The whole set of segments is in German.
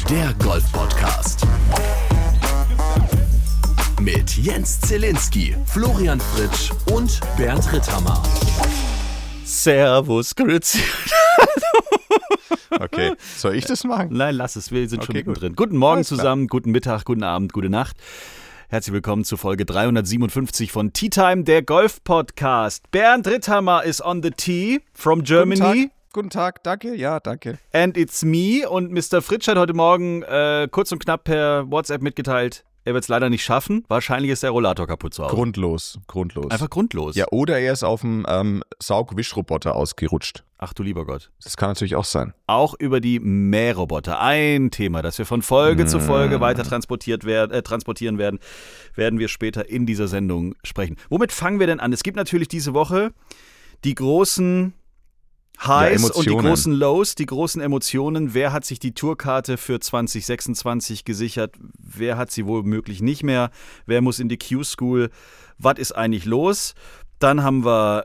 der Golf-Podcast. Mit Jens Zielinski, Florian Fritsch und Bernd Ritthammer. Servus, grüezi. Okay, soll ich das machen? Nein, lass es, wir sind schon gut. mittendrin. Guten Morgen Alles klar. zusammen, guten Mittag, guten Abend, gute Nacht. Herzlich willkommen zu Folge 357 von Tea Time, der Golf-Podcast. Bernd Ritthammer is on the tee from Germany. Guten Tag, danke, ja, danke. And it's me. Und Mr. Fritsch hat heute Morgen kurz und knapp per WhatsApp mitgeteilt, er wird es leider nicht schaffen. Wahrscheinlich ist der Rollator kaputt zu Hause. Grundlos. Einfach grundlos. Ja, oder er ist auf dem Saugwischroboter ausgerutscht. Ach du lieber Gott. Das kann natürlich auch sein. Auch über die Mähroboter. Ein Thema, das wir von Folge zu Folge weiter transportieren werden, werden wir später in dieser Sendung sprechen. Womit fangen wir denn an? Es gibt natürlich diese Woche die großen Highs und die großen Lows, die großen Emotionen. Wer hat sich die Tourkarte für 2026 gesichert? Wer hat sie womöglich nicht mehr? Wer muss in die Q-School? Was ist eigentlich los? Dann haben wir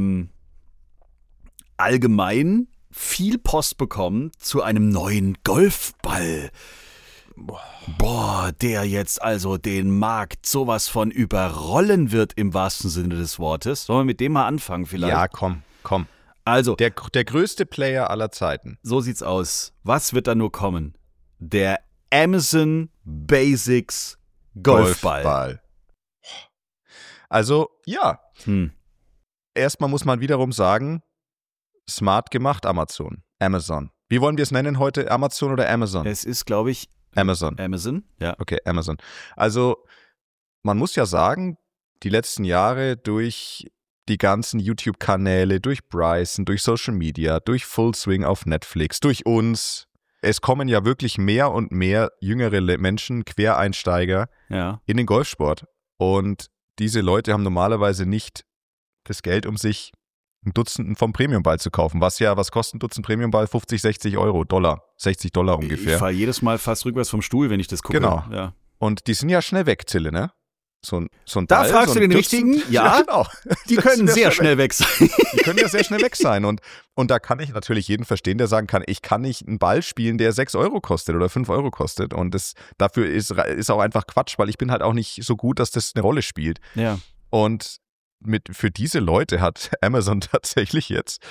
allgemein viel Post bekommen zu einem neuen Golfball. Boah, der jetzt also den Markt sowas von überrollen wird im wahrsten Sinne des Wortes. Sollen wir mit dem mal anfangen vielleicht? Ja, komm. Also, Der größte Player aller Zeiten. so sieht's aus. Was wird da nur kommen? Der Amazon Basics Golfball. Also, ja. Erstmal muss man wiederum sagen, smart gemacht, Amazon. Wie wollen wir es nennen heute? Amazon oder Amazon? Es ist, glaube ich, Amazon. ja. Okay, Amazon. Also, man muss ja sagen, die letzten Jahre durch die ganzen YouTube-Kanäle, durch Bryson, durch Social Media, durch Full Swing auf Netflix, durch uns. Es kommen ja wirklich mehr und mehr jüngere Menschen, Quereinsteiger Ja. in den Golfsport. Und diese Leute haben normalerweise nicht das Geld, um sich ein Dutzend vom Premiumball zu kaufen. Was kostet ein Dutzend Premiumball? 50, 60 Euro, $60 ungefähr. Ich fahre jedes Mal fast rückwärts vom Stuhl, wenn ich das gucke. Genau. Ja. Und die sind ja schnell weg, Zille, ne? So ein Da Ball, fragst so du ein den Dutzend. Richtigen? Ja, genau. die können sehr schnell weg sein. Die können ja sehr schnell weg sein. Und da kann ich natürlich jeden verstehen, der sagen kann, ich kann nicht einen Ball spielen, der 6 Euro kostet oder 5 Euro kostet. Und dafür ist auch einfach Quatsch, weil ich bin halt auch nicht so gut, dass das eine Rolle spielt. Ja. Und für diese Leute hat Amazon tatsächlich jetzt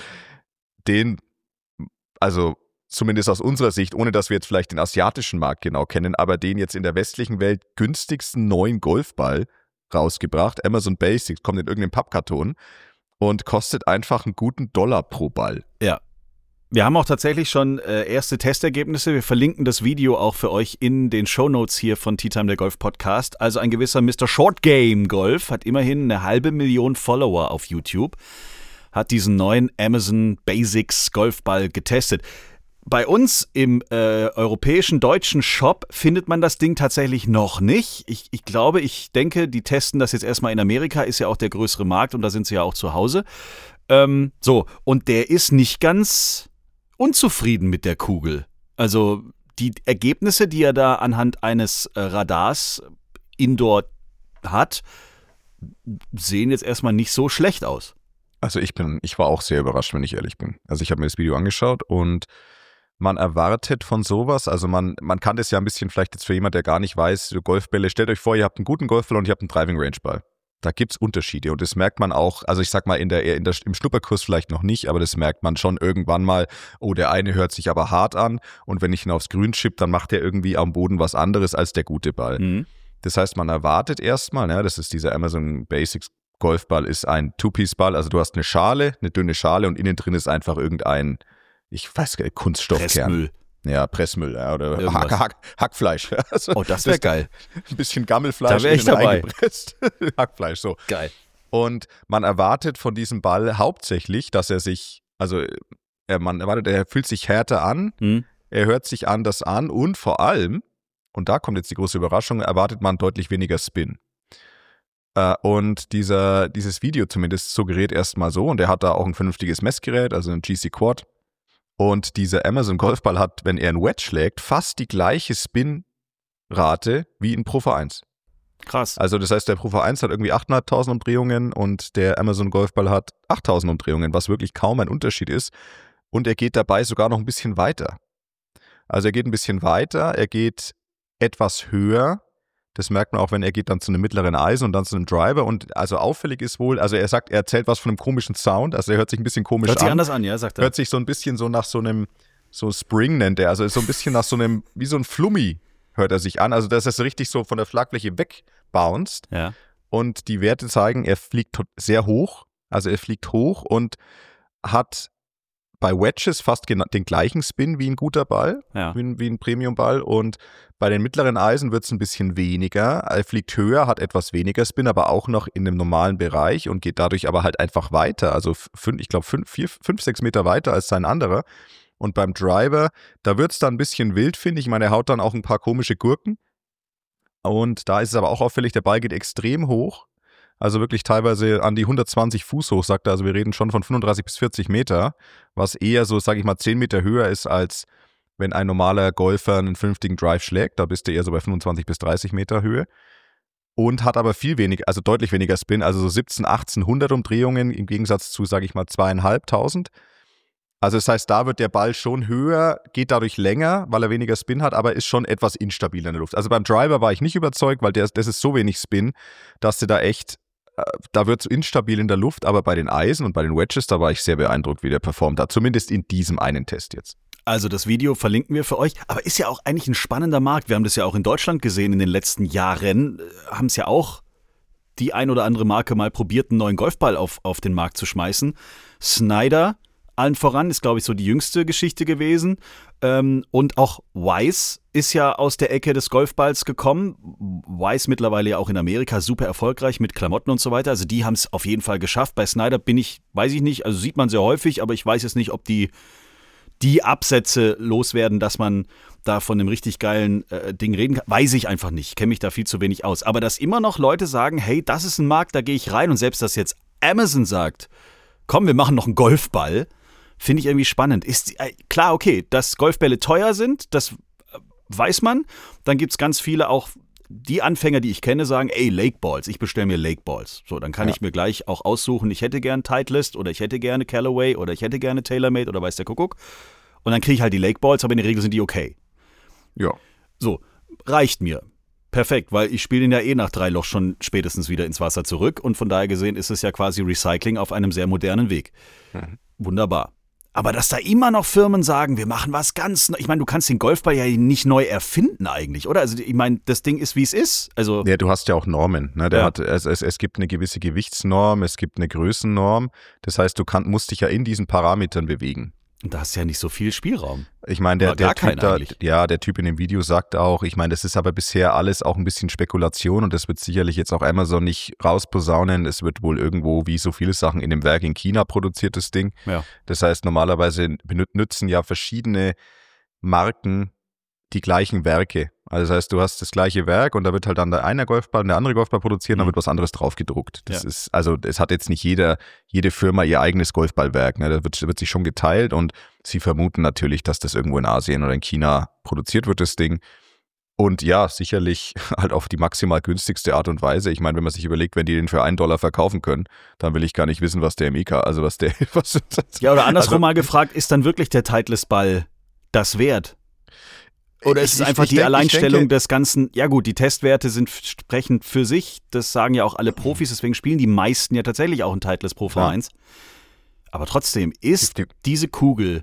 also zumindest aus unserer Sicht, ohne dass wir jetzt vielleicht den asiatischen Markt genau kennen, aber den jetzt in der westlichen Welt günstigsten neuen Golfball rausgebracht. Amazon Basics, kommt in irgendeinem Pappkarton und kostet einfach einen guten $1 pro Ball. Ja. Wir haben auch tatsächlich schon erste Testergebnisse. Wir verlinken das Video auch für euch in den Shownotes hier von Tea Time, der Golf-Podcast. Also ein gewisser Mr. Short Game Golf hat immerhin 500.000 Follower auf YouTube, hat diesen neuen Amazon Basics Golfball getestet. Bei uns im europäischen, deutschen Shop findet man das Ding tatsächlich noch nicht. Ich denke, die testen das jetzt erstmal in Amerika, ist ja auch der größere Markt und da sind sie ja auch zu Hause. Und der ist nicht ganz unzufrieden mit der Kugel. Also die Ergebnisse, die er da anhand eines Radars indoor hat, sehen jetzt erstmal nicht so schlecht aus. Also ich war auch sehr überrascht, wenn ich ehrlich bin. Also ich habe mir das Video angeschaut und man erwartet von sowas, also man kann das ja ein bisschen vielleicht jetzt für jemand, der gar nicht weiß, so Golfbälle, stellt euch vor, ihr habt einen guten Golfball und ihr habt einen Driving-Range-Ball. Da gibt's Unterschiede und das merkt man auch, also ich sag mal im Schnupperkurs vielleicht noch nicht, aber das merkt man schon irgendwann mal, oh, der eine hört sich aber hart an und wenn ich ihn aufs Grün chippe, dann macht er irgendwie am Boden was anderes als der gute Ball. Mhm. Das heißt, man erwartet erstmal, das ist dieser Amazon Basics Golfball, ist ein Two-Piece-Ball, also du hast eine dünne Schale und innen drin ist einfach irgendein, ich weiß gar nicht, Kunststoffkern. Pressmüll. Ja, Pressmüll, ja, oder Irgendwas. Hackfleisch. Also, Oh, das wäre geil. ein bisschen Gammelfleisch Da wär ich innen dabei. reingepresst. Hackfleisch, so. Geil. Und man erwartet von diesem Ball hauptsächlich, dass er sich, er fühlt sich härter an, er hört sich anders an und vor allem, und da kommt jetzt die große Überraschung, erwartet man deutlich weniger Spin. Und dieses Video zumindest suggeriert erstmal so, und er hat da auch ein vernünftiges Messgerät, also ein GC Quad. Und dieser Amazon Golfball hat, wenn er ein Wedge schlägt, fast die gleiche Spin-Rate wie ein Pro V1. Krass. Also das heißt, der Pro V1 hat irgendwie 8.500 Umdrehungen und der Amazon Golfball hat 8.000 Umdrehungen, was wirklich kaum ein Unterschied ist. Und er geht dabei sogar noch ein bisschen weiter. Also er geht ein bisschen weiter, er geht etwas höher. Das merkt man auch, wenn er geht dann zu einem mittleren Eisen und dann zu einem Driver. Und also auffällig ist wohl, also er sagt, er erzählt was von einem komischen Sound. Also er hört sich ein bisschen komisch an. Hört sich anders an, ja, sagt er. Hört sich so ein bisschen so nach so einem, so Spring nennt er. Also ist so ein bisschen nach so einem, wie so ein Flummi hört er sich an. Also dass er so richtig so von der Schlagfläche wegbounced. Ja. Und die Werte zeigen, er fliegt sehr hoch. Also er fliegt hoch und hat bei Wedges fast den gleichen Spin wie ein guter Ball, wie ein Premium-Ball. Und bei den mittleren Eisen wird es ein bisschen weniger. Er fliegt höher, hat etwas weniger Spin, aber auch noch in einem normalen Bereich und geht dadurch aber halt einfach weiter. Also ich glaube 5, 6 Meter weiter als sein anderer. Und beim Driver, da wird es dann ein bisschen wild, finde ich. Ich meine, er haut dann auch ein paar komische Gurken. Und da ist es aber auch auffällig, der Ball geht extrem hoch. Also wirklich teilweise an die 120 Fuß hoch, sagt er. Also wir reden schon von 35 bis 40 Meter, was eher so, sage ich mal, 10 Meter höher ist, als wenn ein normaler Golfer einen vernünftigen Drive schlägt. Da bist du eher so bei 25 bis 30 Meter Höhe. Und hat aber viel weniger, also deutlich weniger Spin, also so 17, 1800 Umdrehungen im Gegensatz zu, sage ich mal, 2500. Also das heißt, da wird der Ball schon höher, geht dadurch länger, weil er weniger Spin hat, aber ist schon etwas instabiler in der Luft. Also beim Driver war ich nicht überzeugt, weil das ist so wenig Spin, dass du da echt, da wird es instabil in der Luft, aber bei den Eisen und bei den Wedges, da war ich sehr beeindruckt, wie der performt hat. Zumindest in diesem einen Test jetzt. Also das Video verlinken wir für euch, aber ist ja auch eigentlich ein spannender Markt. Wir haben das ja auch in Deutschland gesehen in den letzten Jahren, haben es ja auch die ein oder andere Marke mal probiert, einen neuen Golfball auf den Markt zu schmeißen. Snyder allen voran, ist glaube ich so die jüngste Geschichte gewesen. Und auch Wise ist ja aus der Ecke des Golfballs gekommen. Wise mittlerweile ja auch in Amerika super erfolgreich mit Klamotten und so weiter. Also die haben es auf jeden Fall geschafft. Bei Snyder weiß ich nicht, also sieht man sehr häufig, aber ich weiß jetzt nicht, ob die Absätze loswerden, dass man da von einem richtig geilen Ding reden kann. Weiß ich einfach nicht, kenne mich da viel zu wenig aus. Aber dass immer noch Leute sagen, hey, das ist ein Markt, da gehe ich rein. Und selbst, dass jetzt Amazon sagt, komm, wir machen noch einen Golfball, finde ich irgendwie spannend. Ist klar, okay, dass Golfbälle teuer sind, das weiß man. Dann gibt es ganz viele auch, die Anfänger, die ich kenne, sagen, ey, Lakeballs, ich bestelle mir Lakeballs. So, dann kann ich mir gleich auch aussuchen, ich hätte gern Titleist oder ich hätte gerne Callaway oder ich hätte gerne TaylorMade oder weiß der Kuckuck. Und dann kriege ich halt die Lakeballs, aber in der Regel sind die okay. Ja. So, reicht mir. Perfekt, weil ich spiele den ja nach 3 Loch schon spätestens wieder ins Wasser zurück und von daher gesehen ist es ja quasi Recycling auf einem sehr modernen Weg. Wunderbar. Aber dass da immer noch Firmen sagen, wir machen was ganz, ich meine, du kannst den Golfball ja nicht neu erfinden eigentlich, oder? Also ich meine, das Ding ist, wie es ist. Also ja, du hast ja auch Normen. Ne? Es gibt eine gewisse Gewichtsnorm, es gibt eine Größennorm. Das heißt, musst dich ja in diesen Parametern bewegen. Und da hast du ja nicht so viel Spielraum. Ich meine, der Typ in dem Video sagt auch, ich meine, das ist aber bisher alles auch ein bisschen Spekulation und das wird sicherlich jetzt auch Amazon nicht rausposaunen. Es wird wohl irgendwo, wie so viele Sachen, in dem Werk in China produziert, das Ding. Ja. Das heißt, normalerweise nutzen ja verschiedene Marken die gleichen Werke. Also das heißt, du hast das gleiche Werk und da wird halt dann der eine Golfball und der andere Golfball produzieren, dann wird was anderes drauf gedruckt. Das ist, also es hat jetzt nicht jede Firma ihr eigenes Golfballwerk. Ne? Da wird sich schon geteilt und sie vermuten natürlich, dass das irgendwo in Asien oder in China produziert wird, das Ding. Und ja, sicherlich halt auf die maximal günstigste Art und Weise. Ich meine, wenn man sich überlegt, wenn die den für $1 verkaufen können, dann will ich gar nicht wissen, was der MK, also was der... Ja, oder andersrum mal gefragt, ist dann wirklich der Titleist-Ball das wert? Oder ist es einfach die Alleinstellung des Ganzen? Ja gut, die Testwerte sind sprechend für sich. Das sagen ja auch alle Profis. Deswegen spielen die meisten ja tatsächlich auch ein Titleist Pro V1. Aber trotzdem ist diese Kugel,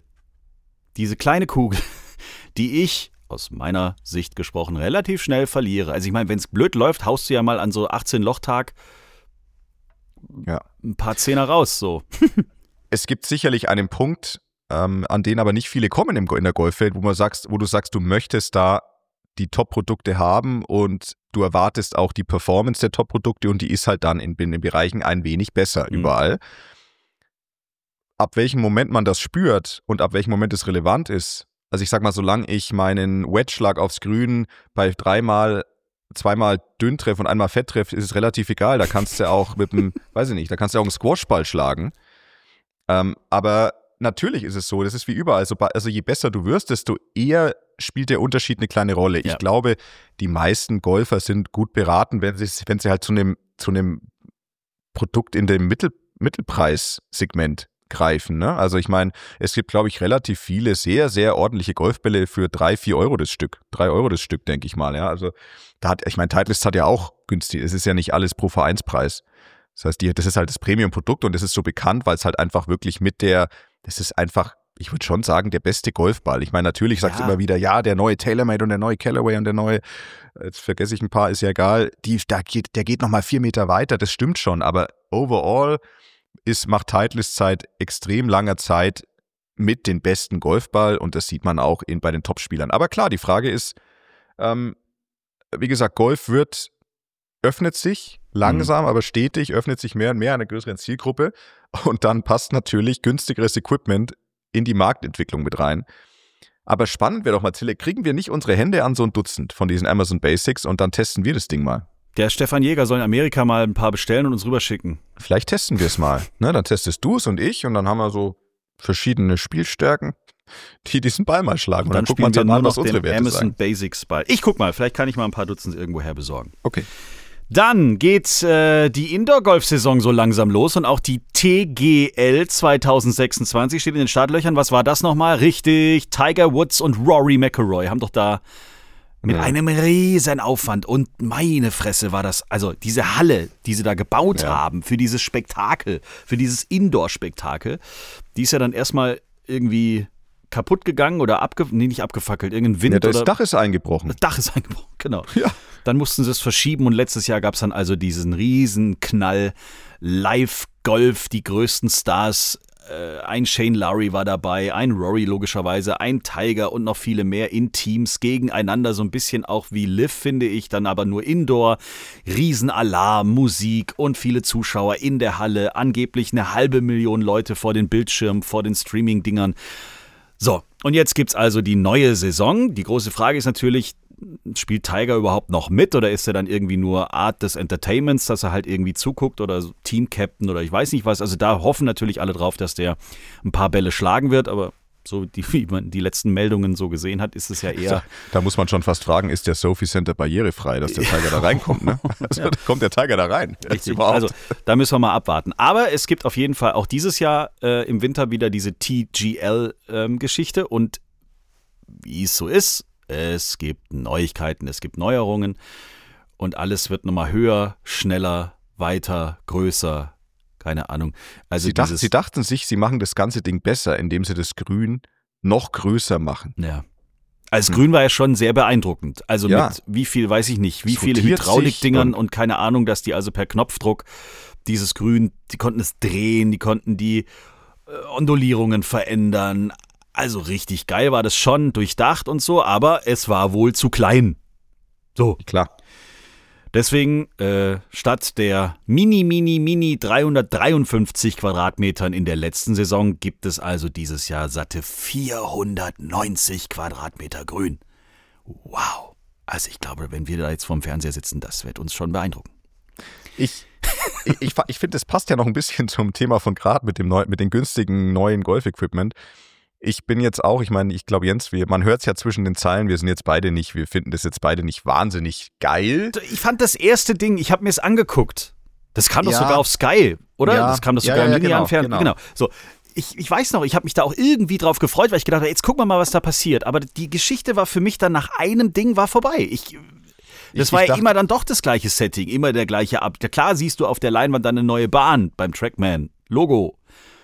diese kleine Kugel, die ich, aus meiner Sicht gesprochen, relativ schnell verliere. Also ich meine, wenn es blöd läuft, haust du ja mal an so 18-Loch-Tag ein paar Zehner raus. So. Es gibt sicherlich einen Punkt, an denen aber nicht viele kommen in der Golfwelt, wo du sagst, du möchtest da die Top-Produkte haben und du erwartest auch die Performance der Top-Produkte und die ist halt dann in den Bereichen ein wenig besser überall. Ab welchem Moment man das spürt und ab welchem Moment es relevant ist, also ich sag mal, solange ich meinen Wedge-Schlag aufs Grün bei 2-mal dünn treffe und 1-mal fett treffe, ist es relativ egal. Da kannst du auch mit einem, weiß ich nicht, da kannst du auch einen Squashball schlagen. Aber natürlich ist es so, das ist wie überall. Also je besser du wirst, desto eher spielt der Unterschied eine kleine Rolle. Ja. Ich glaube, die meisten Golfer sind gut beraten, wenn sie halt zu einem Produkt in dem Mittelpreissegment greifen. Ne? Also ich meine, es gibt, glaube ich, relativ viele sehr, sehr ordentliche Golfbälle für 3-4 Euro das Stück. 3 Euro das Stück, denke ich mal. Ja? Also Titleist hat ja auch günstig. Es ist ja nicht alles pro Vereinspreis. Das heißt, das ist halt das Premium-Produkt und das ist so bekannt, weil es halt einfach wirklich das ist einfach, ich würde schon sagen, der beste Golfball. Ich meine, natürlich sagt es immer wieder, ja, der neue TaylorMade und der neue Callaway und der neue, jetzt vergesse ich ein paar, ist ja egal, der geht nochmal 4 Meter weiter, das stimmt schon, aber overall macht Titleist seit extrem langer Zeit mit den besten Golfball und das sieht man auch bei den Topspielern. Aber klar, die Frage ist, wie gesagt, Golf öffnet sich langsam, aber stetig, öffnet sich mehr und mehr einer größeren Zielgruppe und dann passt natürlich günstigeres Equipment in die Marktentwicklung mit rein. Aber spannend wäre doch mal, Zille, kriegen wir nicht unsere Hände an so ein Dutzend von diesen Amazon Basics und dann testen wir das Ding mal? Der Stefan Jäger soll in Amerika mal ein paar bestellen und uns rüberschicken. Vielleicht testen wir es mal. Ne? Dann testest du es und ich und dann haben wir so verschiedene Spielstärken, die diesen Ball mal schlagen. Und dann gucken wir uns mal, was unsere Werte Amazon sagen. Basics Ball. Ich guck mal, vielleicht kann ich mal ein paar Dutzend irgendwoher besorgen. Okay. Dann geht die Indoor-Golf-Saison so langsam los und auch die TGL 2026 steht in den Startlöchern. Was war das nochmal? Richtig, Tiger Woods und Rory McIlroy haben doch da mit einem riesen Aufwand und meine Fresse war das, also diese Halle, die sie da gebaut haben für dieses Spektakel, für dieses Indoor-Spektakel, die ist ja dann erstmal irgendwie kaputt gegangen oder nicht abgefackelt, irgendein Wind. Ja, das Dach ist eingebrochen. Das Dach ist eingebrochen, genau. Ja. Dann mussten sie es verschieben und letztes Jahr gab es dann also diesen Riesenknall. Live-Golf, die größten Stars, ein Shane Lowry war dabei, ein Rory logischerweise, ein Tiger und noch viele mehr in Teams gegeneinander, so ein bisschen auch wie Liv, finde ich, dann aber nur Indoor. Riesenalarm, Musik und viele Zuschauer in der Halle, angeblich 500.000 Leute vor den Bildschirmen, vor den Streaming-Dingern. So, und jetzt gibt's also die neue Saison. Die große Frage ist natürlich, spielt Tiger überhaupt noch mit oder ist er dann irgendwie nur Art des Entertainments, dass er halt irgendwie zuguckt oder Team-Captain oder ich weiß nicht was. Also da hoffen natürlich alle drauf, dass der ein paar Bälle schlagen wird, aber so wie man die letzten Meldungen so gesehen hat, ist es ja eher... Da muss man schon fast fragen, ist der Sophie Center barrierefrei, dass der Tiger da reinkommt, ne? Also da kommt der Tiger da rein. Richtig. Also da müssen wir mal abwarten. Aber es gibt auf jeden Fall auch dieses Jahr im Winter wieder diese TGL-Geschichte und wie es so ist, es gibt Neuigkeiten, es gibt Neuerungen und alles wird nochmal höher, schneller, weiter, größer, keine Ahnung. Also sie dachten sich, sie machen das ganze Ding besser, indem sie das Grün noch größer machen. Ja. Also das Grün war ja schon sehr beeindruckend. Also mit wie viel, weiß ich nicht, wie viele Hydraulikdingern und keine Ahnung, dass die also per Knopfdruck dieses Grün, die konnten es drehen, die konnten die Ondulierungen verändern. Also richtig geil war das schon, durchdacht und so, aber es war wohl zu klein. So. Klar. Deswegen statt der mini 353 Quadratmetern in der letzten Saison gibt es also dieses Jahr satte 490 Quadratmeter Grün. Wow. Also ich glaube, wenn wir da jetzt vorm Fernseher sitzen, das wird uns schon beeindrucken. Ich finde, das passt ja noch ein bisschen zum Thema von gerade mit den günstigen neuen Golf-Equipment. Ich bin jetzt auch, ich meine, ich glaube, Jens, man hört es ja zwischen den Zeilen, wir finden das jetzt beide nicht wahnsinnig geil. Ich fand das erste Ding, ich habe mir es angeguckt. Das kam doch sogar auf Sky, oder? Ja, das kam doch sogar im linearen Fernsehen. Genau. So. Ich weiß noch, ich habe mich da auch irgendwie drauf gefreut, weil ich gedacht habe, jetzt gucken wir mal, was da passiert. Aber die Geschichte war für mich dann nach einem Ding war vorbei. Das war ja immer dann doch das gleiche Setting, immer der gleiche Klar siehst du auf der Leinwand dann eine neue Bahn beim Trackman-Logo.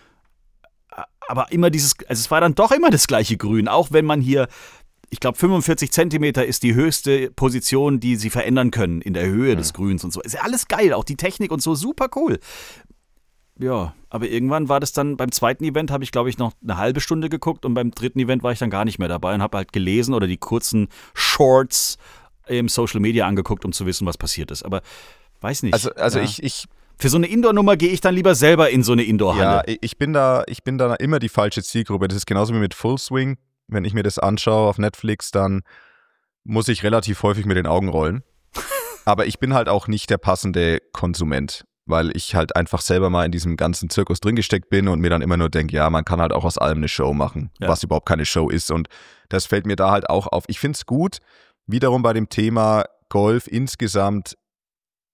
Aber immer es war dann doch immer das gleiche Grün, auch wenn man hier, ich glaube 45 Zentimeter ist die höchste Position, die sie verändern können in der Höhe des Grüns und so. Ist ja alles geil, auch die Technik und so, super cool. Ja, aber irgendwann war das dann, beim zweiten Event habe ich glaube ich noch eine halbe Stunde geguckt und beim dritten Event war ich dann gar nicht mehr dabei und habe halt gelesen oder die kurzen Shorts im Social Media angeguckt, um zu wissen, was passiert ist. Aber weiß nicht. Also ich für so eine Indoor-Nummer gehe ich dann lieber selber in so eine Indoor-Halle. Ja, ich bin da immer die falsche Zielgruppe. Das ist genauso wie mit Full Swing. Wenn ich mir das anschaue auf Netflix, dann muss ich relativ häufig mit den Augen rollen. Aber ich bin halt auch nicht der passende Konsument, weil ich halt einfach selber mal in diesem ganzen Zirkus drin gesteckt bin und mir dann immer nur denke, ja, man kann halt auch aus allem eine Show machen, was überhaupt keine Show ist. Und das fällt mir da halt auch auf. Ich finde es gut, wiederum bei dem Thema Golf insgesamt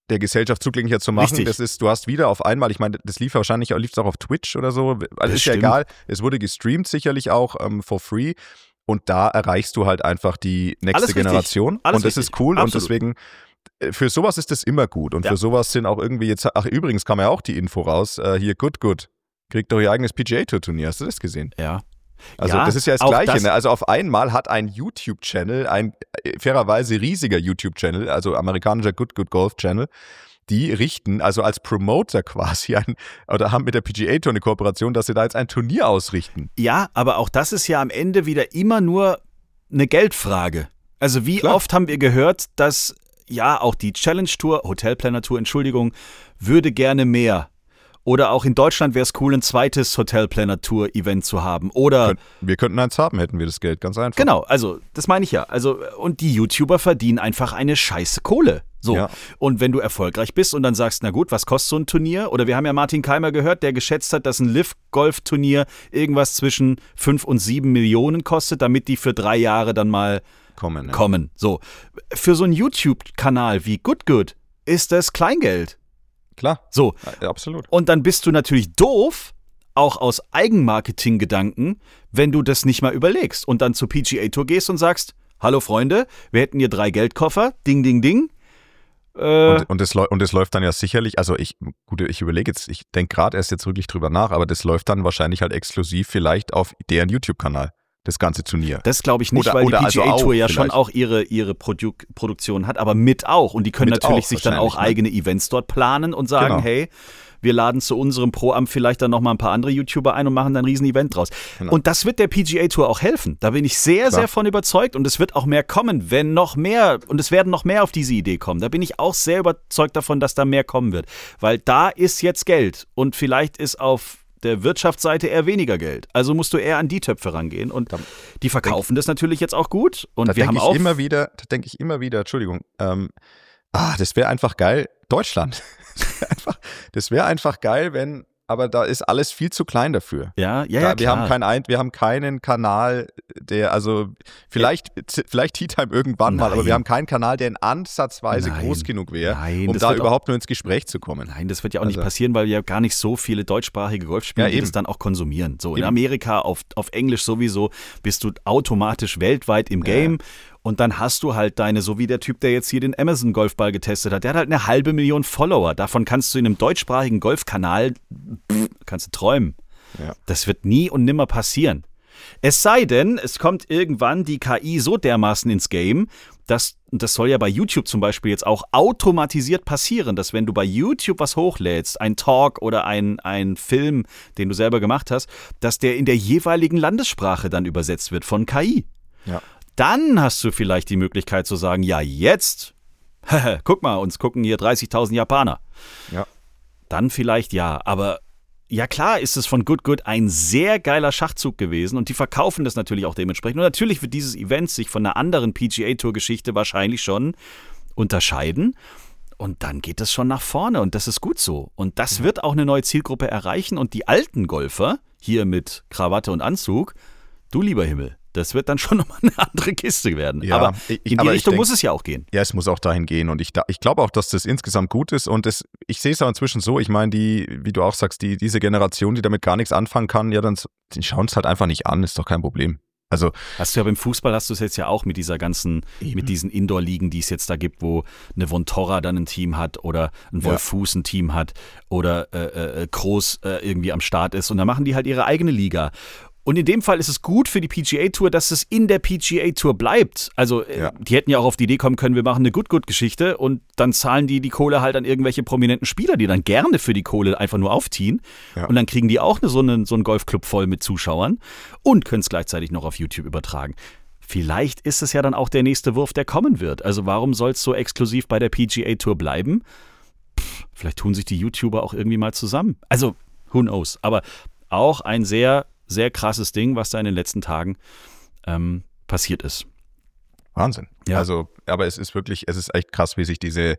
der Gesellschaft zugänglicher zu machen. Richtig. Du hast wieder auf einmal, ich meine, das lief auch auf Twitch oder so, also ist ja egal. Es wurde gestreamt sicherlich auch for free und da erreichst du halt einfach die nächste Generation und das ist cool. Absolut. Und deswegen, für sowas ist das immer gut und für sowas sind auch irgendwie jetzt, übrigens kam ja auch die Info raus, hier Good kriegt doch ihr eigenes PGA-Tour-Turnier, hast du das gesehen? Ja. Also das ist ja das Gleiche, ne? Also auf einmal hat ein YouTube-Channel, ein fairerweise riesiger YouTube-Channel, also amerikanischer Good Golf-Channel, die richten, also als Promoter quasi, oder haben mit der PGA Tour eine Kooperation, dass sie da jetzt ein Turnier ausrichten. Ja, aber auch das ist ja am Ende wieder immer nur eine Geldfrage. Also wie oft haben wir gehört, dass auch die Challenge Tour, Hotelplanner Tour, Entschuldigung, würde gerne mehr. Oder auch in Deutschland wäre es cool, ein zweites Hotelplanner-Tour-Event zu haben. Oder wir könnten eins haben, hätten wir das Geld, ganz einfach. Genau, also das meine ich ja. Also, und die YouTuber verdienen einfach eine scheiße Kohle. So. Ja. Und wenn du erfolgreich bist und dann sagst, na gut, was kostet so ein Turnier? Oder wir haben ja Martin Keimer gehört, der geschätzt hat, dass ein Liv-Golf-Turnier irgendwas zwischen 5 und 7 Millionen kostet, damit die für 3 Jahre dann mal kommen. So. Für so einen YouTube-Kanal wie Good ist das Kleingeld. Klar, so. Ja, absolut. Und dann bist du natürlich doof, auch aus Eigenmarketing-Gedanken, wenn du das nicht mal überlegst und dann zur PGA Tour gehst und sagst, hallo Freunde, wir hätten hier 3 Geldkoffer, ding, ding, ding. Und es läuft dann ja sicherlich, also ich überlege jetzt, ich denke gerade erst jetzt wirklich drüber nach, aber das läuft dann wahrscheinlich halt exklusiv vielleicht auf deren YouTube-Kanal. Das ganze Turnier. Das glaube ich nicht, weil die PGA Tour ja schon auch ihre Produktion hat, aber mit auch. Und die können natürlich sich dann auch eigene Events dort planen und sagen, hey, wir laden zu unserem Pro-Am vielleicht dann nochmal ein paar andere YouTuber ein und machen dann ein Riesen-Event draus. Genau. Und das wird der PGA Tour auch helfen. Da bin ich sehr von überzeugt und es wird auch mehr kommen, wenn noch mehr, und es werden noch mehr auf diese Idee kommen. Da bin ich auch sehr überzeugt davon, dass da mehr kommen wird. Weil da ist jetzt Geld und vielleicht ist auf der Wirtschaftsseite eher weniger Geld. Also musst du eher an die Töpfe rangehen. Und die verkaufen das natürlich jetzt auch gut. Und wir haben auch. Da denke ich immer wieder, Entschuldigung, das wäre einfach geil. Deutschland. Das wäre einfach geil, wenn, aber da ist alles viel zu klein dafür. Ja, wir haben keinen Kanal, der, also vielleicht Tea Time irgendwann mal, aber wir haben keinen Kanal, der ansatzweise groß genug wäre, um da überhaupt nur ins Gespräch zu kommen. Nein, das wird ja auch nicht passieren, weil ja gar nicht so viele deutschsprachige Golfspieler, die das dann auch konsumieren. So in Amerika, auf Englisch sowieso, bist du automatisch weltweit im Game. Und dann hast du halt so wie der Typ, der jetzt hier den Amazon-Golfball getestet hat, der hat halt 500.000 Follower. Davon kannst du in einem deutschsprachigen Golfkanal, kannst du träumen. Ja. Das wird nie und nimmer passieren. Es sei denn, es kommt irgendwann die KI so dermaßen ins Game, das soll ja bei YouTube zum Beispiel jetzt auch automatisiert passieren, dass wenn du bei YouTube was hochlädst, ein Talk oder ein Film, den du selber gemacht hast, dass der in der jeweiligen Landessprache dann übersetzt wird von KI. Ja. Dann hast du vielleicht die Möglichkeit zu sagen, ja jetzt, guck mal, uns gucken hier 30.000 Japaner. Ja. Dann vielleicht ja, aber ja klar ist es von Good ein sehr geiler Schachzug gewesen und die verkaufen das natürlich auch dementsprechend. Und natürlich wird dieses Event sich von einer anderen PGA-Tour-Geschichte wahrscheinlich schon unterscheiden und dann geht es schon nach vorne und das ist gut so. Und das wird auch eine neue Zielgruppe erreichen und die alten Golfer, hier mit Krawatte und Anzug, du lieber Himmel. Das wird dann schon nochmal eine andere Kiste werden. Ja, aber in die Richtung muss es ja auch gehen. Ja, es muss auch dahin gehen. Und ich glaube auch, dass das insgesamt gut ist. Und ich sehe es auch inzwischen so, ich meine, wie du auch sagst, diese Generation, die damit gar nichts anfangen kann, ja, dann die schauen es halt einfach nicht an, ist doch kein Problem. Also hast du ja beim Fußball, hast du es jetzt ja auch mit dieser ganzen, mit diesen Indoor-Ligen, die es jetzt da gibt, wo eine Von Torra dann ein Team hat oder ein Wolf Fuß ein Team hat oder Kroos irgendwie am Start ist. Und dann machen die halt ihre eigene Liga. Und in dem Fall ist es gut für die PGA Tour, dass es in der PGA Tour bleibt. Also die hätten ja auch auf die Idee kommen können, wir machen eine Good-Geschichte und dann zahlen die Kohle halt an irgendwelche prominenten Spieler, die dann gerne für die Kohle einfach nur aufziehen. Ja. Und dann kriegen die auch so einen Golfclub voll mit Zuschauern und können es gleichzeitig noch auf YouTube übertragen. Vielleicht ist es ja dann auch der nächste Wurf, der kommen wird. Also warum soll es so exklusiv bei der PGA Tour bleiben? Vielleicht tun sich die YouTuber auch irgendwie mal zusammen. Also who knows. Aber auch ein sehr krasses Ding, was da in den letzten Tagen passiert ist. Wahnsinn. Ja. Also, aber es ist echt krass, wie sich diese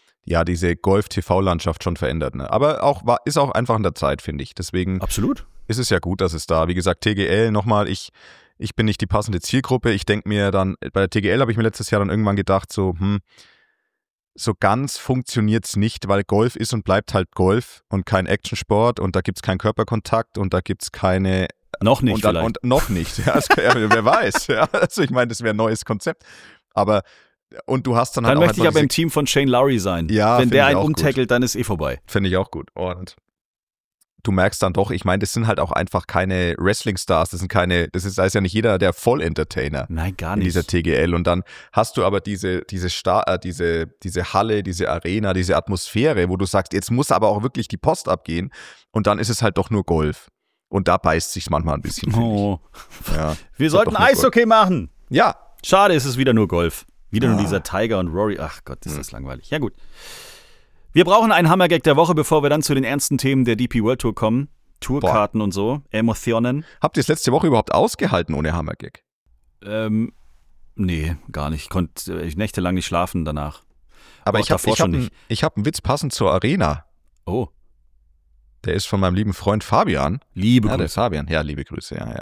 Golf-TV-Landschaft schon verändert. Ne? Aber ist auch einfach in der Zeit, finde ich. Deswegen absolut. Ist es ja gut, dass es da, wie gesagt, TGL nochmal, ich bin nicht die passende Zielgruppe. Ich denke mir dann, bei der TGL habe ich mir letztes Jahr dann irgendwann gedacht, so, so ganz funktioniert es nicht, weil Golf ist und bleibt halt Golf und kein Actionsport und da gibt es keinen Körperkontakt und da gibt es keine... Noch nicht vielleicht. Und noch nicht, ja, wer weiß. Ja. Also ich meine, das wäre ein neues Konzept. Aber, und du hast dann halt dann auch möchte ich aber im Team von Shane Lowry sein. Ja, wenn der einen auch umtackelt, dann ist vorbei. Finde ich auch gut. Und du merkst dann doch, ich meine, das sind halt auch einfach keine Wrestling-Stars, da ist ja nicht jeder der Voll-Entertainer. Nein, gar in nicht. dieser TGL. Und dann hast du aber diese Halle, diese Arena, diese Atmosphäre, wo du sagst, jetzt muss aber auch wirklich die Post abgehen und dann ist es halt doch nur Golf. Und da beißt sich manchmal ein bisschen. Oh. Ja, wir sollten Eishockey machen. Ja. Schade, ist es wieder nur Golf. Wieder nur dieser Tiger und Rory. Ach Gott, ist das langweilig. Ja gut. Wir brauchen einen Hammergag der Woche, bevor wir dann zu den ernsten Themen der DP World Tour kommen. Tourkarten und so. Emotionen. Habt ihr es letzte Woche überhaupt ausgehalten ohne Hammergag? Nee, gar nicht. Ich konnte nächtelang nicht schlafen danach. Aber ich habe einen Witz passend zur Arena. Oh. Der ist von meinem lieben Freund Fabian. Liebe Grüße. Der Fabian. Ja, liebe Grüße. Ja.